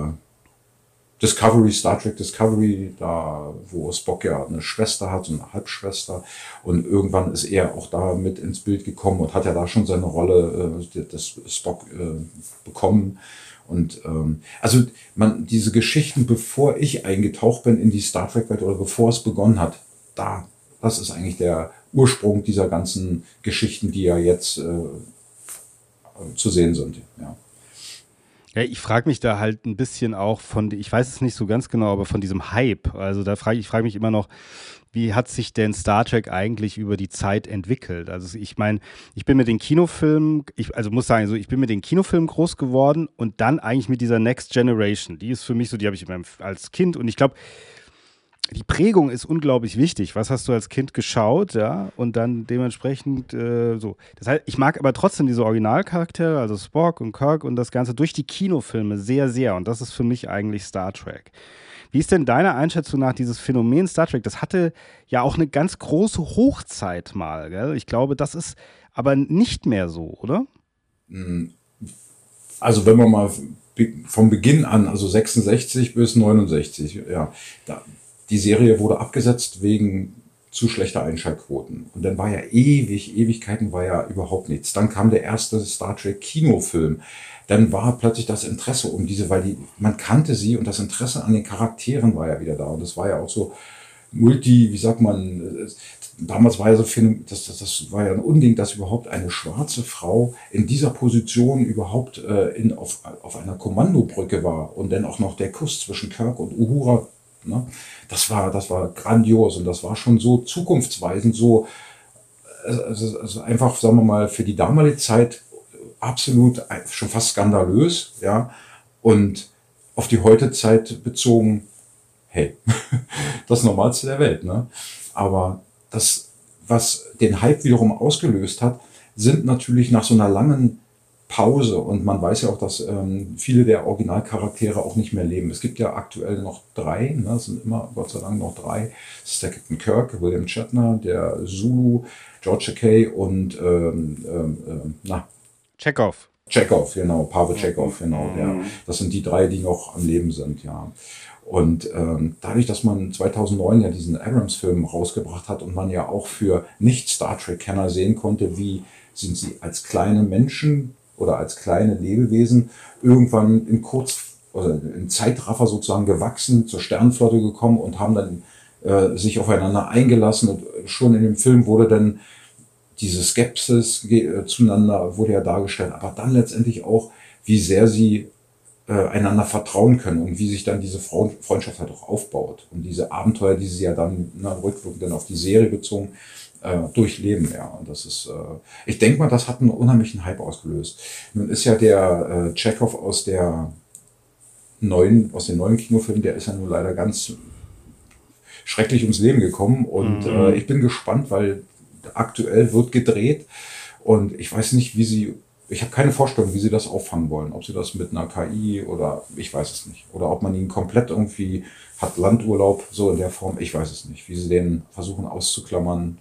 Star Trek Discovery, da wo Spock ja eine Schwester hat, so eine Halbschwester. Und irgendwann ist er auch da mit ins Bild gekommen und hat ja da schon seine Rolle des Spock bekommen. Und also diese Geschichten, bevor ich eingetaucht bin in die Star Trek-Welt oder bevor es begonnen hat, das ist eigentlich der Ursprung dieser ganzen Geschichten, die ja jetzt zu sehen sind. Ja. Ja, ich frage mich da halt ein bisschen auch ich weiß es nicht so ganz genau, aber von diesem Hype. Also ich frage mich immer noch, wie hat sich denn Star Trek eigentlich über die Zeit entwickelt? Also ich meine, ich bin mit den Kinofilmen, ich bin mit den Kinofilmen groß geworden und dann eigentlich mit dieser Next Generation. Die ist für mich so, die habe ich als Kind und ich glaube, die Prägung ist unglaublich wichtig. Was hast du als Kind geschaut, ja? Und dann dementsprechend so. Das heißt, ich mag aber trotzdem diese Originalcharaktere, also Spock und Kirk und das Ganze durch die Kinofilme sehr, sehr. Und das ist für mich eigentlich Star Trek. Wie ist denn deiner Einschätzung nach dieses Phänomen Star Trek? Das hatte ja auch eine ganz große Hochzeit mal, gell? Ich glaube, das ist aber nicht mehr so, oder? Also wenn wir mal vom Beginn an, also 66 bis 69, ja, die Serie wurde abgesetzt wegen zu schlechter Einschaltquoten. Und dann war ja Ewigkeiten war ja überhaupt nichts. Dann kam der erste Star Trek Kinofilm. Dann war plötzlich das Interesse um man kannte sie und das Interesse an den Charakteren war ja wieder da. Und das war ja auch so wie sagt man, damals war ja so das war ja ein Unding, dass überhaupt eine schwarze Frau in dieser Position überhaupt auf einer Kommandobrücke war. Und dann auch noch der Kuss zwischen Kirk und Uhura. Ne? Das war grandios und das war schon so zukunftsweisend, so also einfach, sagen wir mal, für die damalige Zeit absolut schon fast skandalös, ja, und auf die heutige Zeit bezogen, hey, das Normalste der Welt, ne? Aber das, was den Hype wiederum ausgelöst hat, sind natürlich nach so einer langen Pause und man weiß ja auch, dass viele der Originalcharaktere auch nicht mehr leben. Es gibt ja aktuell noch 3, ne? Es sind immer Gott sei Dank noch 3. Das ist der Captain Kirk, William Shatner, der Zulu, George Takei und Chekhov. Chekhov, genau, Pavel Chekhov, genau. Ja. Das sind die 3, die noch am Leben sind, ja. Und dadurch, dass man 2009 ja diesen Abrams-Film rausgebracht hat und man ja auch für Nicht-Star Trek-Kenner sehen konnte, wie sind sie als kleine Menschen oder als kleine Lebewesen irgendwann in Zeitraffer sozusagen gewachsen, zur Sternenflotte gekommen und haben dann sich aufeinander eingelassen, und schon in dem Film wurde dann diese Skepsis zueinander wurde ja dargestellt, aber dann letztendlich auch, wie sehr sie einander vertrauen können und wie sich dann diese Freundschaft halt auch aufbaut und diese Abenteuer, die sie ja dann rückwirkend dann auf die Serie bezogen durchleben. Ja, und das ist, ich denke mal, das hat einen unheimlichen Hype ausgelöst. Nun ist ja der Chekhov aus den neuen Kinofilmen, der ist ja nun leider ganz schrecklich ums Leben gekommen, und ich bin gespannt, weil aktuell wird gedreht, und ich weiß nicht, ich habe keine Vorstellung, wie sie das auffangen wollen. Ob sie das mit einer KI oder ich weiß es nicht. Oder ob man ihn komplett irgendwie hat, Landurlaub, so in der Form, ich weiß es nicht. Wie sie den versuchen auszuklammern.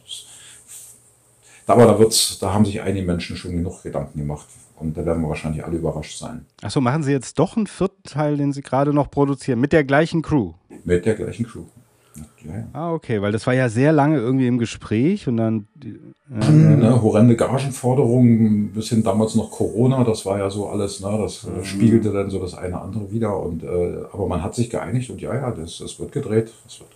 Aber da haben sich einige Menschen schon genug Gedanken gemacht. Und da werden wir wahrscheinlich alle überrascht sein. Achso, machen Sie jetzt doch einen 4. Teil, den Sie gerade noch produzieren, mit der gleichen Crew? Mit der gleichen Crew. Ja. Ah, okay, weil das war ja sehr lange irgendwie im Gespräch und dann... horrende Gagenforderungen, ein bisschen damals noch Corona, das war ja so alles, das spiegelte dann so das eine andere wieder, und aber man hat sich geeinigt, und das wird gedreht,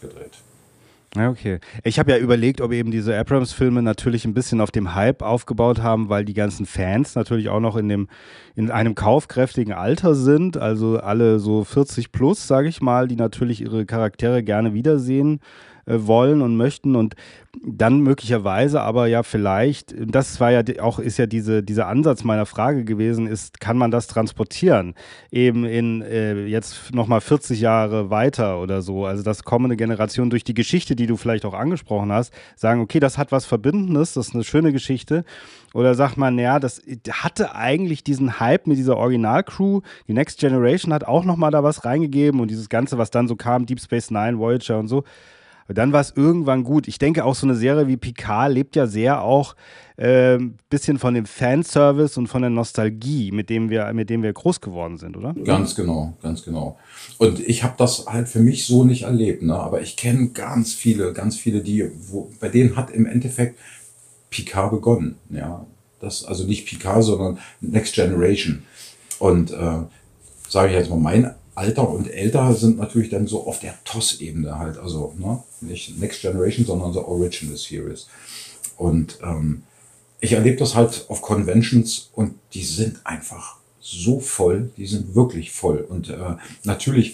Ja, okay. Ich habe ja überlegt, ob eben diese Abrams-Filme natürlich ein bisschen auf dem Hype aufgebaut haben, weil die ganzen Fans natürlich auch noch in einem kaufkräftigen Alter sind, also alle so 40 plus, sage ich mal, die natürlich ihre Charaktere gerne wiedersehen wollen und möchten, und dann möglicherweise aber ja vielleicht, das war ja auch, ist ja dieser Ansatz meiner Frage gewesen, ist, kann man das transportieren, eben in jetzt nochmal 40 Jahre weiter oder so, also dass kommende Generationen durch die Geschichte, die du vielleicht auch angesprochen hast, sagen, okay, das hat was Verbindendes, das ist eine schöne Geschichte, oder sagt man, naja, das hatte eigentlich diesen Hype mit dieser Originalcrew, die Next Generation hat auch nochmal da was reingegeben, und dieses Ganze, was dann so kam, Deep Space Nine, Voyager und so, dann war es irgendwann gut. Ich denke, auch so eine Serie wie Picard lebt ja sehr auch bisschen von dem Fanservice und von der Nostalgie, mit dem wir groß geworden sind, oder? Ganz genau, ganz genau. Und ich habe das halt für mich so nicht erlebt, aber ich kenne ganz viele, bei denen hat im Endeffekt Picard begonnen. Ja, das also nicht Picard, sondern Next Generation. Und sage ich jetzt mal, mein Alter und älter sind natürlich dann so auf der TOS-Ebene halt, also nicht Next Generation, sondern so Original Series. Und ich erlebe das halt auf Conventions, und die sind einfach so voll, die sind wirklich voll. Und natürlich,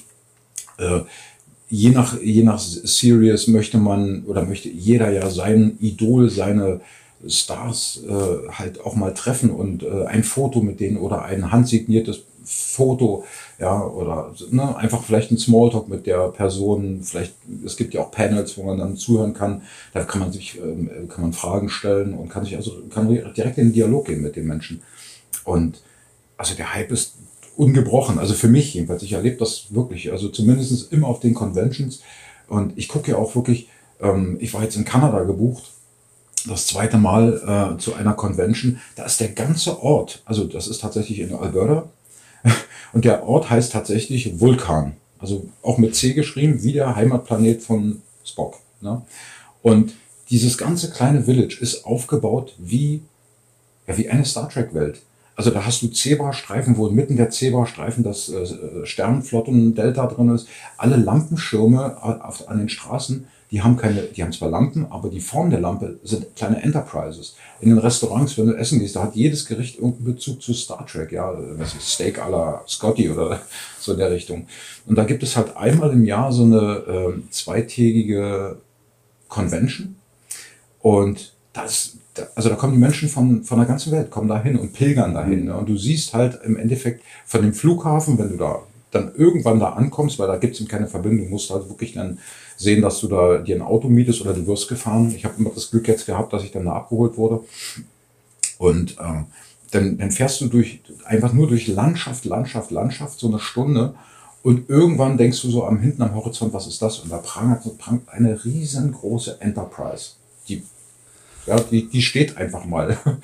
je nach Series möchte jeder ja sein Idol, seine Stars halt auch mal treffen und ein Foto mit denen oder ein handsigniertes Foto, ja, oder einfach vielleicht ein Smalltalk mit der Person. Vielleicht, es gibt ja auch Panels, wo man dann zuhören kann. Da kann man Fragen stellen und kann direkt in den Dialog gehen mit den Menschen. Und also der Hype ist ungebrochen. Also für mich jedenfalls. Ich erlebe das wirklich. Also zumindest immer auf den Conventions. Und ich gucke ja auch wirklich. Ich war jetzt in Kanada gebucht. Das 2. Mal zu einer Convention. Da ist der ganze Ort. Also das ist tatsächlich in Alberta. Und der Ort heißt tatsächlich Vulkan. Also auch mit C geschrieben, wie der Heimatplanet von Spock. Und dieses ganze kleine Village ist aufgebaut wie eine Star Trek-Welt. Also da hast du Zebrastreifen, wo mitten der Zebrastreifen das Sternenflotten-Delta drin ist. Alle Lampenschirme an den Straßen, die haben zwar Lampen, aber die Form der Lampe sind kleine Enterprises. In den Restaurants, wenn du essen gehst, da hat jedes Gericht irgendeinen Bezug zu Star Trek, ja, Steak à la Scotty oder so in der Richtung. Und da gibt es halt einmal im Jahr so eine 2-tägige Convention, und da kommen die Menschen von der ganzen Welt, kommen da hin und pilgern dahin. Und du siehst halt im Endeffekt von dem Flughafen, wenn du da dann irgendwann da ankommst, weil da gibt es eben keine Verbindung, musst halt wirklich dann sehen, dass du da dir ein Auto mietest oder du wirst gefahren. Ich habe immer das Glück jetzt gehabt, dass ich dann da abgeholt wurde. Und dann fährst du einfach nur durch Landschaft, so eine Stunde. Und irgendwann denkst du so hinten am Horizont, was ist das? Und da prangt eine riesengroße Enterprise. Die steht einfach mal.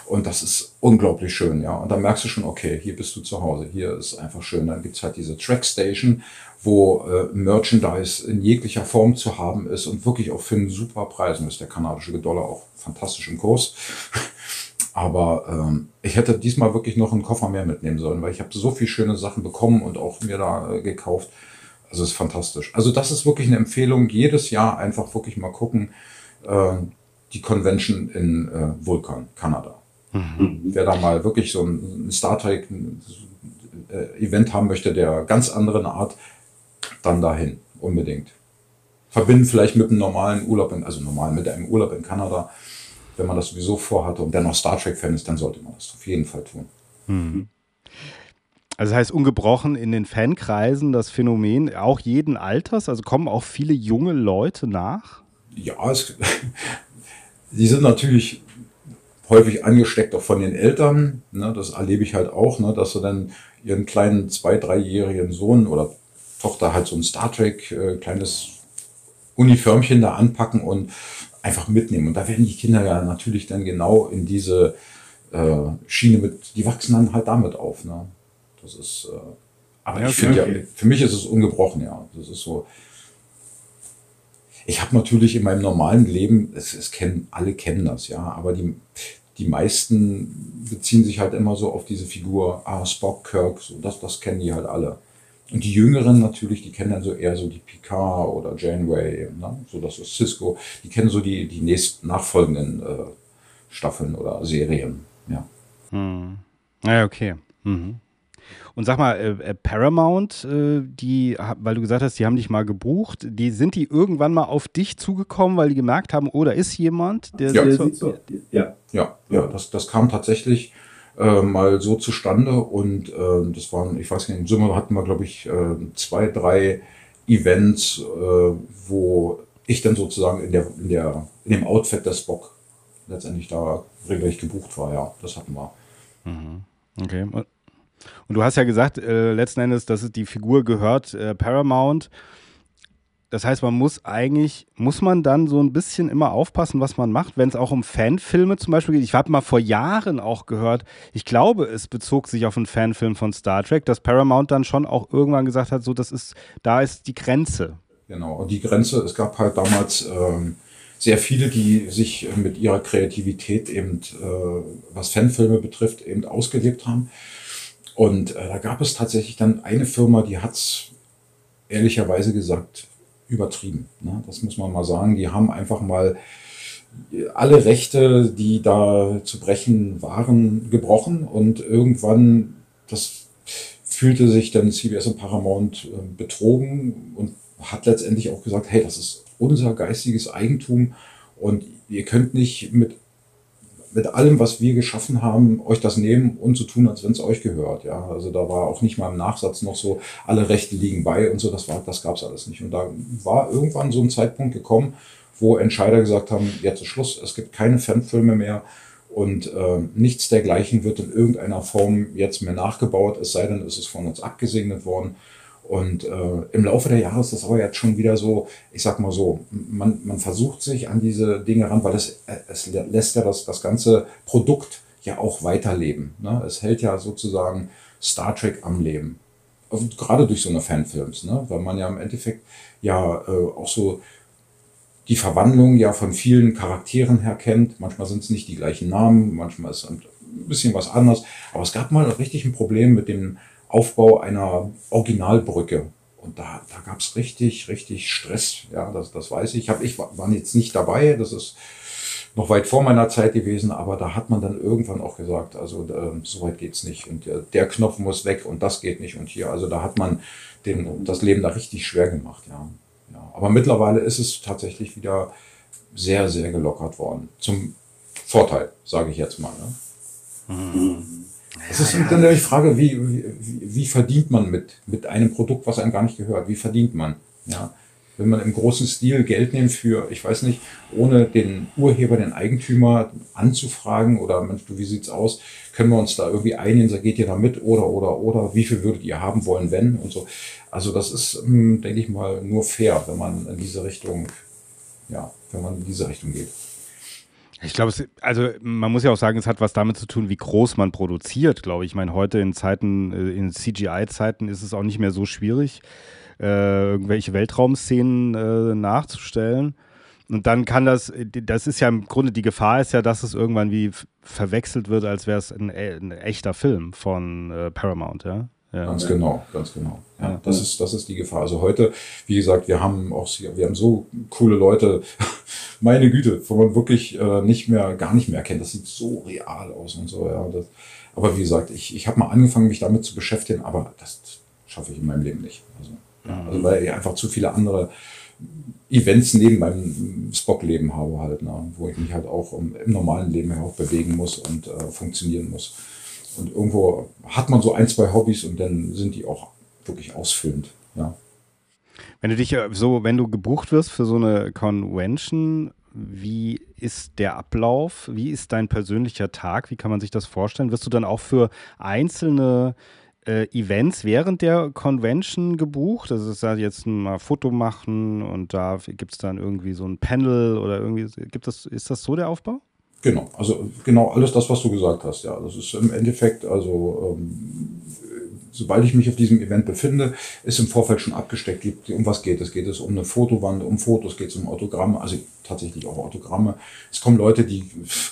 Und das ist unglaublich schön, ja. Und dann merkst du schon, okay, hier bist du zu Hause, hier ist einfach schön. Dann gibt's halt diese Trackstation, wo Merchandise in jeglicher Form zu haben ist und wirklich auch für einen super Preis. Und ist der kanadische Dollar auch fantastisch im Kurs. Aber ich hätte diesmal wirklich noch einen Koffer mehr mitnehmen sollen, weil ich habe so viele schöne Sachen bekommen und auch mir da gekauft. Also ist fantastisch. Also das ist wirklich eine Empfehlung. Jedes Jahr einfach wirklich mal gucken. Die Convention in Vulcan, Kanada. Wer da mal wirklich so ein Star Trek Event haben möchte, der ganz anderen Art, dann dahin, unbedingt. Verbinden vielleicht mit einem normalen Urlaub, mit einem Urlaub in Kanada. Wenn man das sowieso vorhatte und dennoch Star Trek-Fan ist, dann sollte man das auf jeden Fall tun. Also das heißt ungebrochen in den Fankreisen das Phänomen auch jeden Alters, also kommen auch viele junge Leute nach? Ja, die sind natürlich häufig angesteckt auch von den Eltern. Ne, das erlebe ich halt auch, ne, dass sie dann ihren kleinen 2-, 3-jährigen Sohn oder Tochter halt so ein Star Trek kleines Uniformchen da anpacken und einfach mitnehmen. Und da werden die Kinder ja natürlich dann genau in diese Schiene mit, die wachsen dann halt damit auf. Ne? Das ist, aber ich finde ja, für mich ist es ungebrochen, ja. Das ist so. Ich habe natürlich in meinem normalen Leben, alle kennen das, ja, aber die meisten beziehen sich halt immer so auf diese Figur, Spock, Kirk, so das kennen die halt alle. Und die Jüngeren natürlich, die kennen dann so eher so die Picard oder Janeway, ne? So das ist Cisco, die kennen so die nachfolgenden Staffeln oder Serien, ja. Ja, okay. Und sag mal, Paramount, weil du gesagt hast, die haben dich mal gebucht, sind die irgendwann mal auf dich zugekommen, weil die gemerkt haben, oh, da ist jemand, der das kam tatsächlich mal so zustande und das waren, ich weiß nicht, in Summe hatten wir, glaube ich, 2, 3 Events, wo ich dann sozusagen in dem Outfit der Spock letztendlich da regelrecht gebucht war, ja, das hatten wir. Okay. Und du hast ja gesagt, letzten Endes, dass die Figur gehört Paramount. Das heißt, muss man dann so ein bisschen immer aufpassen, was man macht, wenn es auch um Fanfilme zum Beispiel geht. Ich habe mal vor Jahren auch gehört, ich glaube, es bezog sich auf einen Fanfilm von Star Trek, dass Paramount dann schon auch irgendwann gesagt hat, so da ist die Grenze. Genau, und die Grenze, es gab halt damals sehr viele, die sich mit ihrer Kreativität eben, was Fanfilme betrifft, eben ausgelebt haben. Und da gab es tatsächlich dann eine Firma, die hat es ehrlicherweise gesagt übertrieben. Ne? Das muss man mal sagen. Die haben einfach mal alle Rechte, die da zu brechen waren, gebrochen. Und irgendwann, das fühlte sich dann CBS und Paramount betrogen und hat letztendlich auch gesagt, hey, das ist unser geistiges Eigentum und ihr könnt nicht mit allem, was wir geschaffen haben, euch das nehmen und so tun, als wenn es euch gehört. Ja, also da war auch nicht mal im Nachsatz noch so, alle Rechte liegen bei und so, das gab es alles nicht. Und da war irgendwann so ein Zeitpunkt gekommen, wo Entscheider gesagt haben, jetzt ist Schluss, es gibt keine Fanfilme mehr und nichts dergleichen wird in irgendeiner Form jetzt mehr nachgebaut, es sei denn, es ist von uns abgesegnet worden. Und im Laufe der Jahre ist das aber jetzt schon wieder so, ich sag mal so, man versucht sich an diese Dinge ran, weil es lässt ja das ganze Produkt ja auch weiterleben. Ne? Es hält ja sozusagen Star Trek am Leben. Und gerade durch so eine Fanfilms, ne? Weil man ja im Endeffekt ja auch so die Verwandlung ja von vielen Charakteren her kennt. Manchmal sind es nicht die gleichen Namen, manchmal ist es ein bisschen was anderes. Aber es gab mal richtig ein Problem mit dem Aufbau einer Originalbrücke. Und da gab es richtig, richtig Stress. Ja, das weiß ich. Ich war jetzt nicht dabei. Das ist noch weit vor meiner Zeit gewesen. Aber da hat man dann irgendwann auch gesagt, also so weit geht's nicht. Und der Knopf muss weg und das geht nicht. Und hier, also da hat man das Leben da richtig schwer gemacht. Ja. Aber mittlerweile ist es tatsächlich wieder sehr, sehr gelockert worden. Zum Vorteil, sage ich jetzt mal. Ne? Es ist dann die Frage, wie verdient man mit einem Produkt, was einem gar nicht gehört? Wie verdient man? Ja, wenn man im großen Stil Geld nimmt für, ich weiß nicht, ohne den Urheber, den Eigentümer anzufragen oder Mensch, wie sieht's aus? Können wir uns da irgendwie einigen? Geht ihr da mit? Oder wie viel würdet ihr haben wollen, wenn? Und so. Also das ist, denke ich mal, nur fair, wenn man in diese Richtung geht. Ich glaube, also man muss ja auch sagen, es hat was damit zu tun, wie groß man produziert, glaube ich. Ich meine, heute in Zeiten, in CGI-Zeiten ist es auch nicht mehr so schwierig, irgendwelche Weltraumszenen nachzustellen. Und dann kann das ist ja im Grunde, die Gefahr ist ja, dass es irgendwann wie verwechselt wird, als wäre es ein echter Film von Paramount, ja. Ja. Ganz genau, ganz genau. Ja, das ist die Gefahr. Also heute, wie gesagt, wir haben so coole Leute, meine Güte, wo man wirklich gar nicht mehr erkennt. Das sieht so real aus und so, ja. Aber wie gesagt, ich habe mal angefangen, mich damit zu beschäftigen, aber das schaffe ich in meinem Leben nicht. Also weil ich einfach zu viele andere Events neben meinem Spock-Leben habe halt, ne, wo ich mich halt auch im normalen Leben auch bewegen muss und funktionieren muss. Und irgendwo hat man so ein, zwei Hobbys und dann sind die auch wirklich ausfüllend, ja. Wenn du gebucht wirst für so eine Convention, wie ist der Ablauf? Wie ist dein persönlicher Tag? Wie kann man sich das vorstellen? Wirst du dann auch für einzelne Events während der Convention gebucht? Das ist ja jetzt mal Foto machen und da gibt es dann irgendwie so ein Panel oder irgendwie, ist das so der Aufbau? Genau, also genau alles das, was du gesagt hast, ja. Das ist im Endeffekt, sobald ich mich auf diesem Event befinde, ist im Vorfeld schon abgesteckt, um was geht es? Geht es um eine Fotowand, um Fotos, geht es um Autogramme, also tatsächlich auch Autogramme. Es kommen Leute, die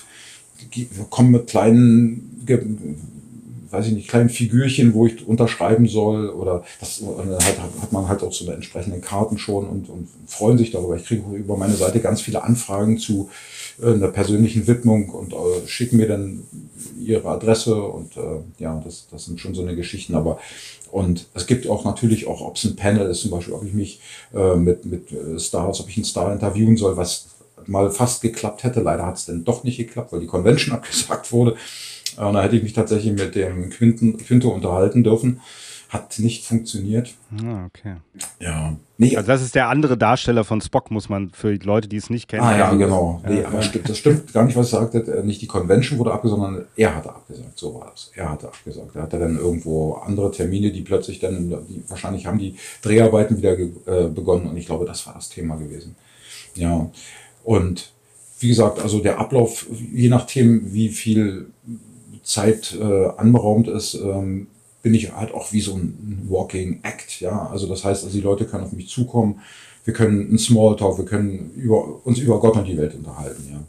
kommen mit kleinen, weiß ich nicht, kleinen Figürchen, wo ich unterschreiben soll oder und dann hat man halt auch so eine entsprechenden Karten schon und freuen sich darüber. Ich kriege über meine Seite ganz viele Anfragen zu einer persönlichen Widmung und schicken mir dann ihre Adresse und ja, das sind schon so eine Geschichten, und es gibt auch natürlich auch, ob es ein Panel ist, zum Beispiel, ob ich mich mit Stars, ob ich einen Star interviewen soll, was mal fast geklappt hätte. Leider hat es dann doch nicht geklappt, weil die Convention abgesagt wurde. Und da hätte ich mich tatsächlich mit dem Quinto unterhalten dürfen. Hat nicht funktioniert. Ah, okay. Ja. Nee. Also das ist der andere Darsteller von Spock, muss man für die Leute, die es nicht kennen. Ja, genau. Nee, aber das stimmt gar nicht, was er sagte. Nicht die Convention wurde abgesagt, sondern er hatte abgesagt. So war das. Er hatte abgesagt. Er hatte dann irgendwo andere Termine, die plötzlich dann, wahrscheinlich haben die Dreharbeiten wieder begonnen. Und ich glaube, das war das Thema gewesen. Ja. Und wie gesagt, also der Ablauf, je nachdem, wie viel Zeit anberaumt ist, bin ich halt auch wie so ein Walking Act, ja. Also das heißt, die Leute können auf mich zukommen, wir können einen Smalltalk, wir können uns über Gott und die Welt unterhalten,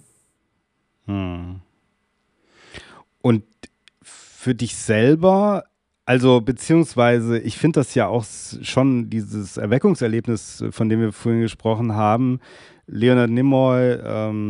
ja. Und für dich selber, also beziehungsweise, ich finde das ja auch schon dieses Erweckungserlebnis, von dem wir vorhin gesprochen haben. Leonard Nimoy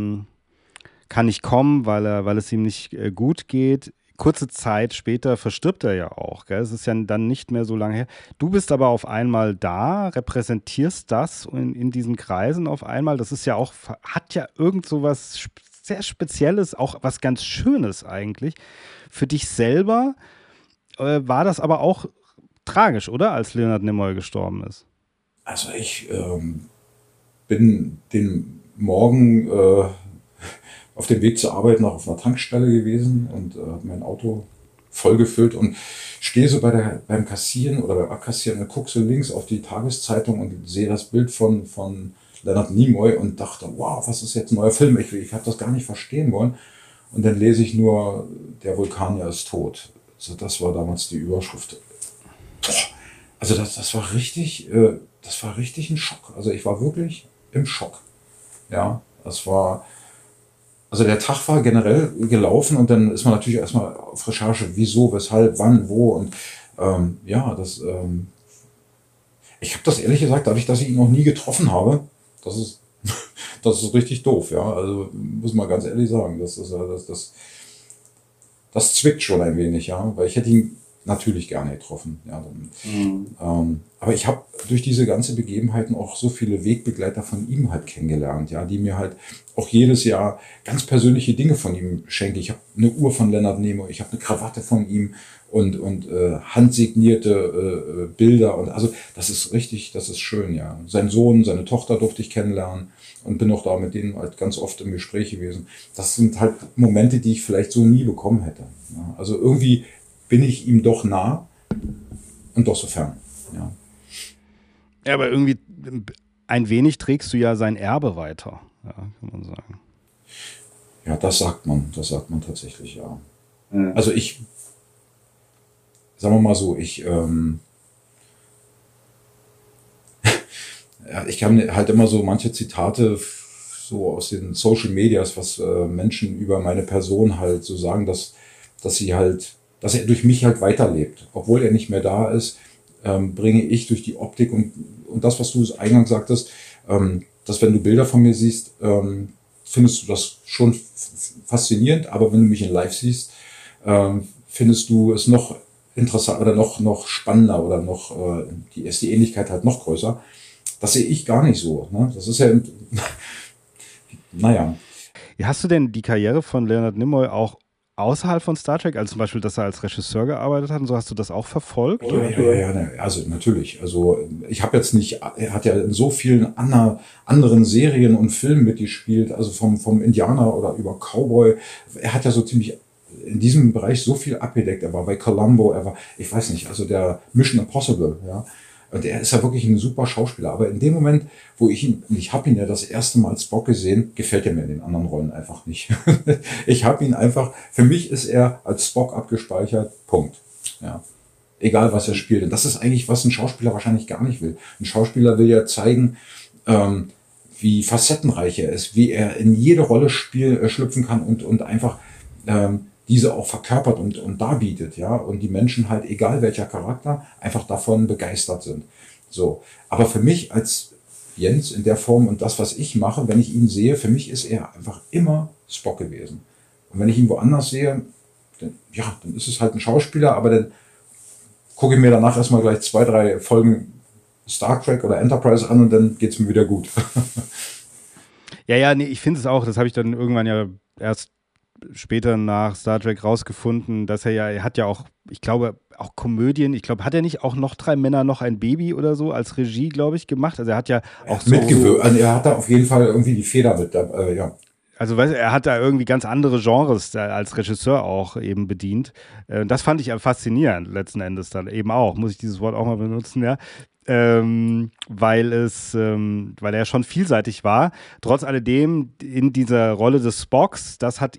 kann nicht kommen, weil es ihm nicht gut geht. Kurze Zeit später verstirbt er ja auch. Gell? Es ist ja dann nicht mehr so lange her. Du bist aber auf einmal da, repräsentierst das in diesen Kreisen auf einmal. Das ist ja auch, hat ja irgend so was sehr Spezielles, auch was ganz Schönes eigentlich. Für dich selber war das aber auch tragisch, oder? Als Leonard Nimoy gestorben ist. Also ich bin den Morgen auf dem Weg zur Arbeit noch auf einer Tankstelle gewesen und habe mein Auto vollgefüllt und stehe so beim Kassieren oder beim Abkassieren und gucke so links auf die Tageszeitung und sehe das Bild von Leonard Nimoy und dachte, wow, was ist jetzt ein neuer Film? Ich habe das gar nicht verstehen wollen. Und dann lese ich nur, der Vulkanier ist tot. Also das war damals die Überschrift. Also das war richtig ein Schock. Also ich war wirklich im Schock. Ja, also der Tag war generell gelaufen und dann ist man natürlich erstmal auf Recherche, wieso, weshalb, wann, wo und ich habe das ehrlich gesagt, dadurch, dass ich ihn noch nie getroffen habe, das ist richtig doof, ja, also muss man ganz ehrlich sagen, das zwickt schon ein wenig, ja, weil ich hätte ihn natürlich gerne getroffen, ja, aber ich habe durch diese ganze Begebenheiten auch so viele Wegbegleiter von ihm halt kennengelernt, ja, die mir halt auch jedes Jahr ganz persönliche Dinge von ihm schenken. Ich habe eine Uhr von Leonard Nimoy, ich habe eine Krawatte von ihm und handsignierte Bilder und also das ist schön, ja. Sein Sohn, seine Tochter durfte ich kennenlernen und bin auch da mit denen halt ganz oft im Gespräch gewesen. Das sind halt Momente, die ich vielleicht so nie bekommen hätte. Ja. Also irgendwie bin ich ihm doch nah und doch so fern. Ja. Ja, aber irgendwie ein wenig trägst du ja sein Erbe weiter, ja, kann man sagen. Ja, das sagt man tatsächlich, ja. Mhm. Also sagen wir mal so, ja, ich kann halt immer so manche Zitate so aus den Social Medias, was Menschen über meine Person halt so sagen, dass er durch mich halt weiterlebt. Obwohl er nicht mehr da ist, bringe ich durch die Optik und das, was du eingangs sagtest, dass wenn du Bilder von mir siehst, findest du das schon faszinierend, aber wenn du mich in Live siehst, findest du es noch interessant oder noch spannender oder ist die Ähnlichkeit halt noch größer. Das sehe ich gar nicht so. Ne? Das ist ja, naja. Hast du denn die Karriere von Leonard Nimoy auch außerhalb von Star Trek, also zum Beispiel, dass er als Regisseur gearbeitet hat und so, hast du das auch verfolgt? Ja, also natürlich. Also ich habe jetzt nicht, er hat ja in so vielen anderen Serien und Filmen mitgespielt, also vom Indianer oder über Cowboy. Er hat ja so ziemlich in diesem Bereich so viel abgedeckt. Er war bei Columbo, ich weiß nicht, also der Mission Impossible, ja. Und er ist ja wirklich ein super Schauspieler. Aber in dem Moment, wo ich habe ihn ja das erste Mal als Spock gesehen, gefällt er mir in den anderen Rollen einfach nicht. Ich habe ihn einfach, für mich ist er als Spock abgespeichert, Punkt. Ja. Egal, was er spielt. Und das ist eigentlich, was ein Schauspieler wahrscheinlich gar nicht will. Ein Schauspieler will ja zeigen, wie facettenreich er ist, wie er in jede Rolle schlüpfen kann und einfach diese auch verkörpert und darbietet, ja, und die Menschen halt, egal welcher Charakter, einfach davon begeistert sind. So. Aber für mich als Jens in der Form und das, was ich mache, wenn ich ihn sehe, für mich ist er einfach immer Spock gewesen. Und wenn ich ihn woanders sehe, dann ist es halt ein Schauspieler, aber dann gucke ich mir danach erstmal gleich 2, 3 Folgen Star Trek oder Enterprise an und dann geht's mir wieder gut. Ja, nee, ich finde es auch, das habe ich dann irgendwann ja erst später nach Star Trek rausgefunden, dass er hat ja auch, ich glaube, auch Komödien, ich glaube, hat er nicht auch noch 3 Männer, noch ein Baby oder so als Regie, glaube ich, gemacht? Also er hat ja auch so... Also er hat da auf jeden Fall irgendwie die Feder mit, ja. Also er hat da irgendwie ganz andere Genres als Regisseur auch eben bedient. Das fand ich faszinierend letzten Endes dann eben auch, muss ich dieses Wort auch mal benutzen, ja. Weil er schon vielseitig war. Trotz alledem in dieser Rolle des Spocks,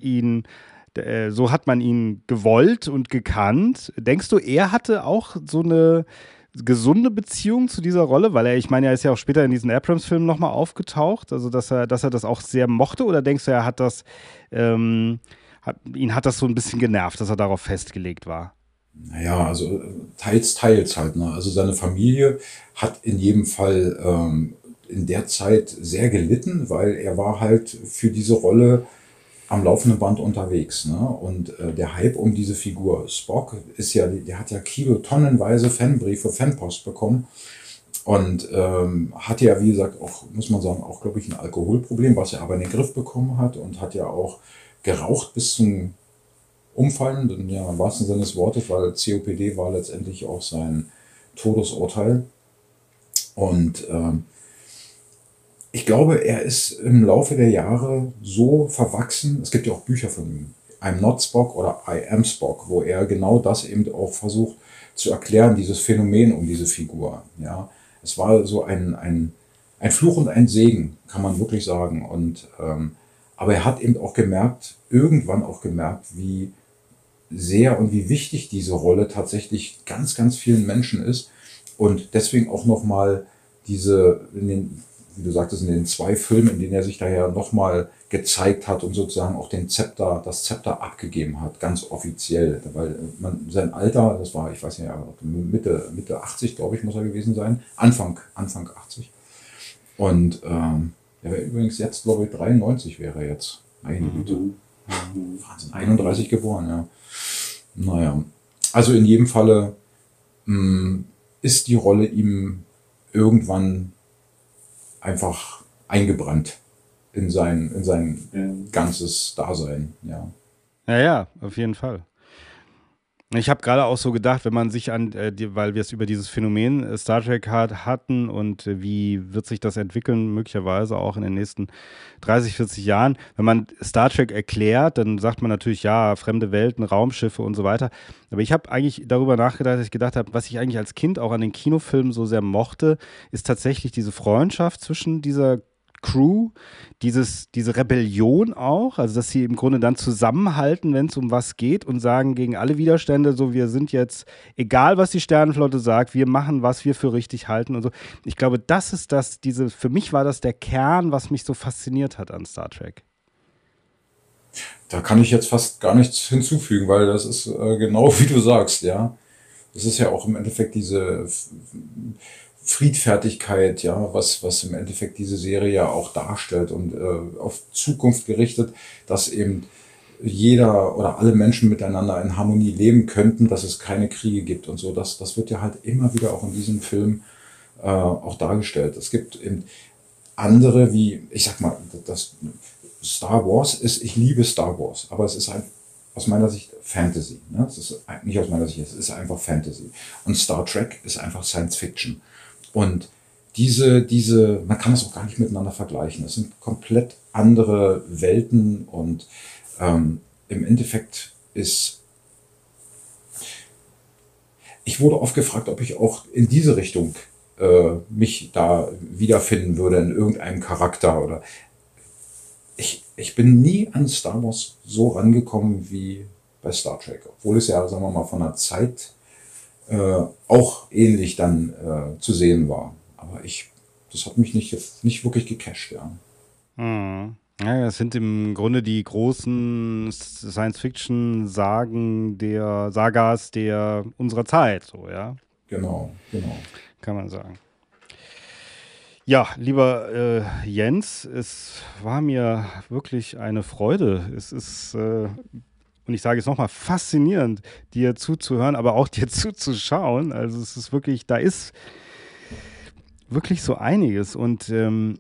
so hat man ihn gewollt und gekannt. Denkst du, er hatte auch so eine gesunde Beziehung zu dieser Rolle? Weil ich meine, er ist ja auch später in diesen Abrams-Filmen nochmal aufgetaucht, also dass er das auch sehr mochte, oder denkst du, er hat ihn hat das so ein bisschen genervt, dass er darauf festgelegt war? Naja, also teils halt. Ne? Also seine Familie hat in jedem Fall in der Zeit sehr gelitten, weil er war halt für diese Rolle am laufenden Band unterwegs. Ne? Und der Hype um diese Figur Spock ist ja, der hat ja tonnenweise Fanbriefe, Fanpost bekommen und hat ja, wie gesagt, auch, muss man sagen, auch, glaube ich, ein Alkoholproblem, was er aber in den Griff bekommen hat und hat ja auch geraucht bis zum Umfallen, ja, im wahrsten Sinne des Wortes, weil COPD war letztendlich auch sein Todesurteil. Und ich glaube, er ist im Laufe der Jahre so verwachsen, es gibt ja auch Bücher von ihm, I'm Not Spock oder I Am Spock, wo er genau das eben auch versucht zu erklären, dieses Phänomen um diese Figur. Ja. Es war so ein Fluch und ein Segen, kann man wirklich sagen. Und, aber er hat eben auch irgendwann auch gemerkt, wie sehr und wie wichtig diese Rolle tatsächlich ganz, ganz vielen Menschen ist. Und deswegen auch nochmal wie du sagtest, in den 2 Filmen, in denen er sich daher nochmal gezeigt hat und sozusagen auch das Zepter abgegeben hat, ganz offiziell. Weil sein Alter, das war, ich weiß nicht, Mitte 80, glaube ich, muss er gewesen sein. Anfang 80. Und er wäre übrigens jetzt, glaube ich, 93 wäre er jetzt. Meine Güte. Wahnsinn, 31 geboren, ja. Naja, also in jedem Falle ist die Rolle ihm irgendwann einfach eingebrannt in sein ganzes Dasein, ja. Ja, auf jeden Fall. Ich habe gerade auch so gedacht, wenn man sich weil wir es über dieses Phänomen Star Trek hatten und wie wird sich das entwickeln, möglicherweise auch in den nächsten 30, 40 Jahren. Wenn man Star Trek erklärt, dann sagt man natürlich, ja, fremde Welten, Raumschiffe und so weiter. Aber ich habe eigentlich darüber nachgedacht, dass ich gedacht habe, was ich eigentlich als Kind auch an den Kinofilmen so sehr mochte, ist tatsächlich diese Freundschaft zwischen dieser Crew, diese Rebellion auch, also dass sie im Grunde dann zusammenhalten, wenn es um was geht und sagen gegen alle Widerstände, so wir sind jetzt, egal was die Sternenflotte sagt, wir machen, was wir für richtig halten und so. Ich glaube, das ist für mich war das der Kern, was mich so fasziniert hat an Star Trek. Da kann ich jetzt fast gar nichts hinzufügen, weil das ist genau wie du sagst, ja. Das ist ja auch im Endeffekt diese Friedfertigkeit, ja, was im Endeffekt diese Serie ja auch darstellt und auf Zukunft gerichtet, dass eben jeder oder alle Menschen miteinander in Harmonie leben könnten, dass es keine Kriege gibt und so. Das wird ja halt immer wieder auch in diesem Film auch dargestellt. Es gibt eben andere, wie, ich sag mal, das Star Wars ist, ich liebe Star Wars, aber es ist halt aus meiner Sicht Fantasy. Ne? Es ist nicht aus meiner Sicht, es ist einfach Fantasy. Und Star Trek ist einfach Science Fiction. Und man kann das auch gar nicht miteinander vergleichen. Es sind komplett andere Welten und im Endeffekt ich wurde oft gefragt, ob ich auch in diese Richtung mich da wiederfinden würde in irgendeinem Charakter oder ich bin nie an Star Wars so rangekommen wie bei Star Trek, obwohl es ja, sagen wir mal, von der Zeit auch ähnlich dann zu sehen war. Aber das hat mich nicht wirklich gecatcht, ja. Hm. Ja, das sind im Grunde die großen Science-Fiction-Sagas unserer Zeit, so, ja. Genau. Kann man sagen. Ja, lieber Jens, es war mir wirklich eine Freude. Es ist, und ich sage es nochmal, faszinierend, dir zuzuhören, aber auch dir zuzuschauen. Also es ist wirklich, da ist wirklich so einiges. Und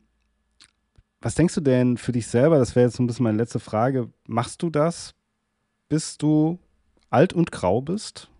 was denkst du denn für dich selber? Das wäre jetzt so ein bisschen meine letzte Frage. Machst du das, bis du alt und grau bist?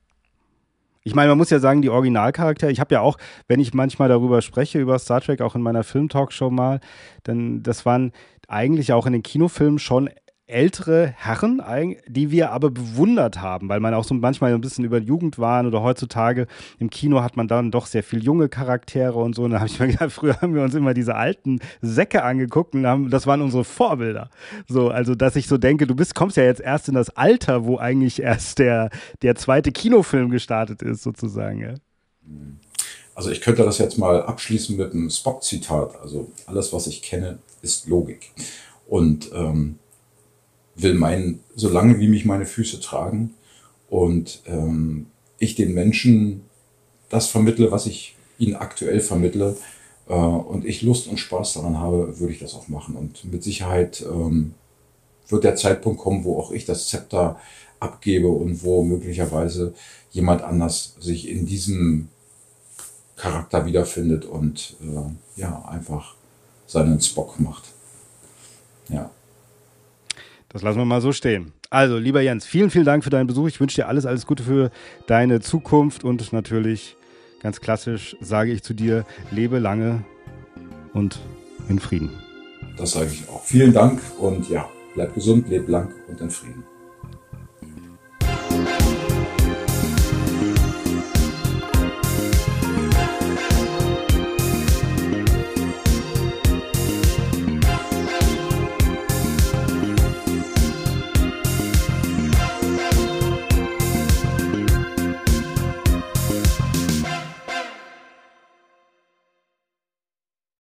Ich meine, man muss ja sagen, die Originalcharaktere, ich habe ja auch, wenn ich manchmal darüber spreche, über Star Trek, auch in meiner Film-Talkshow mal, dann das waren eigentlich auch in den Kinofilmen schon ältere Herren, die wir aber bewundert haben, weil man auch so manchmal ein bisschen über Jugend waren oder heutzutage im Kino hat man dann doch sehr viel junge Charaktere und so. Und da habe ich mir gedacht, früher haben wir uns immer diese alten Säcke angeguckt und das waren unsere Vorbilder. So, also, dass ich so denke, kommst ja jetzt erst in das Alter, wo eigentlich erst der zweite Kinofilm gestartet ist, sozusagen, ja. Also ich könnte das jetzt mal abschließen mit einem Spock-Zitat. Also alles, was ich kenne, ist Logik. Und will meinen, solange wie mich meine Füße tragen und ich den Menschen das vermittle, was ich ihnen aktuell vermittle und ich Lust und Spaß daran habe, würde ich das auch machen. Und mit Sicherheit wird der Zeitpunkt kommen, wo auch ich das Zepter abgebe und wo möglicherweise jemand anders sich in diesem Charakter wiederfindet und einfach seinen Spock macht. Ja. Das lassen wir mal so stehen. Also, lieber Jens, vielen, vielen Dank für deinen Besuch. Ich wünsche dir alles Gute für deine Zukunft und natürlich, ganz klassisch, sage ich zu dir, lebe lange und in Frieden. Das sage ich auch. Vielen Dank und ja, bleib gesund, leb lang und in Frieden.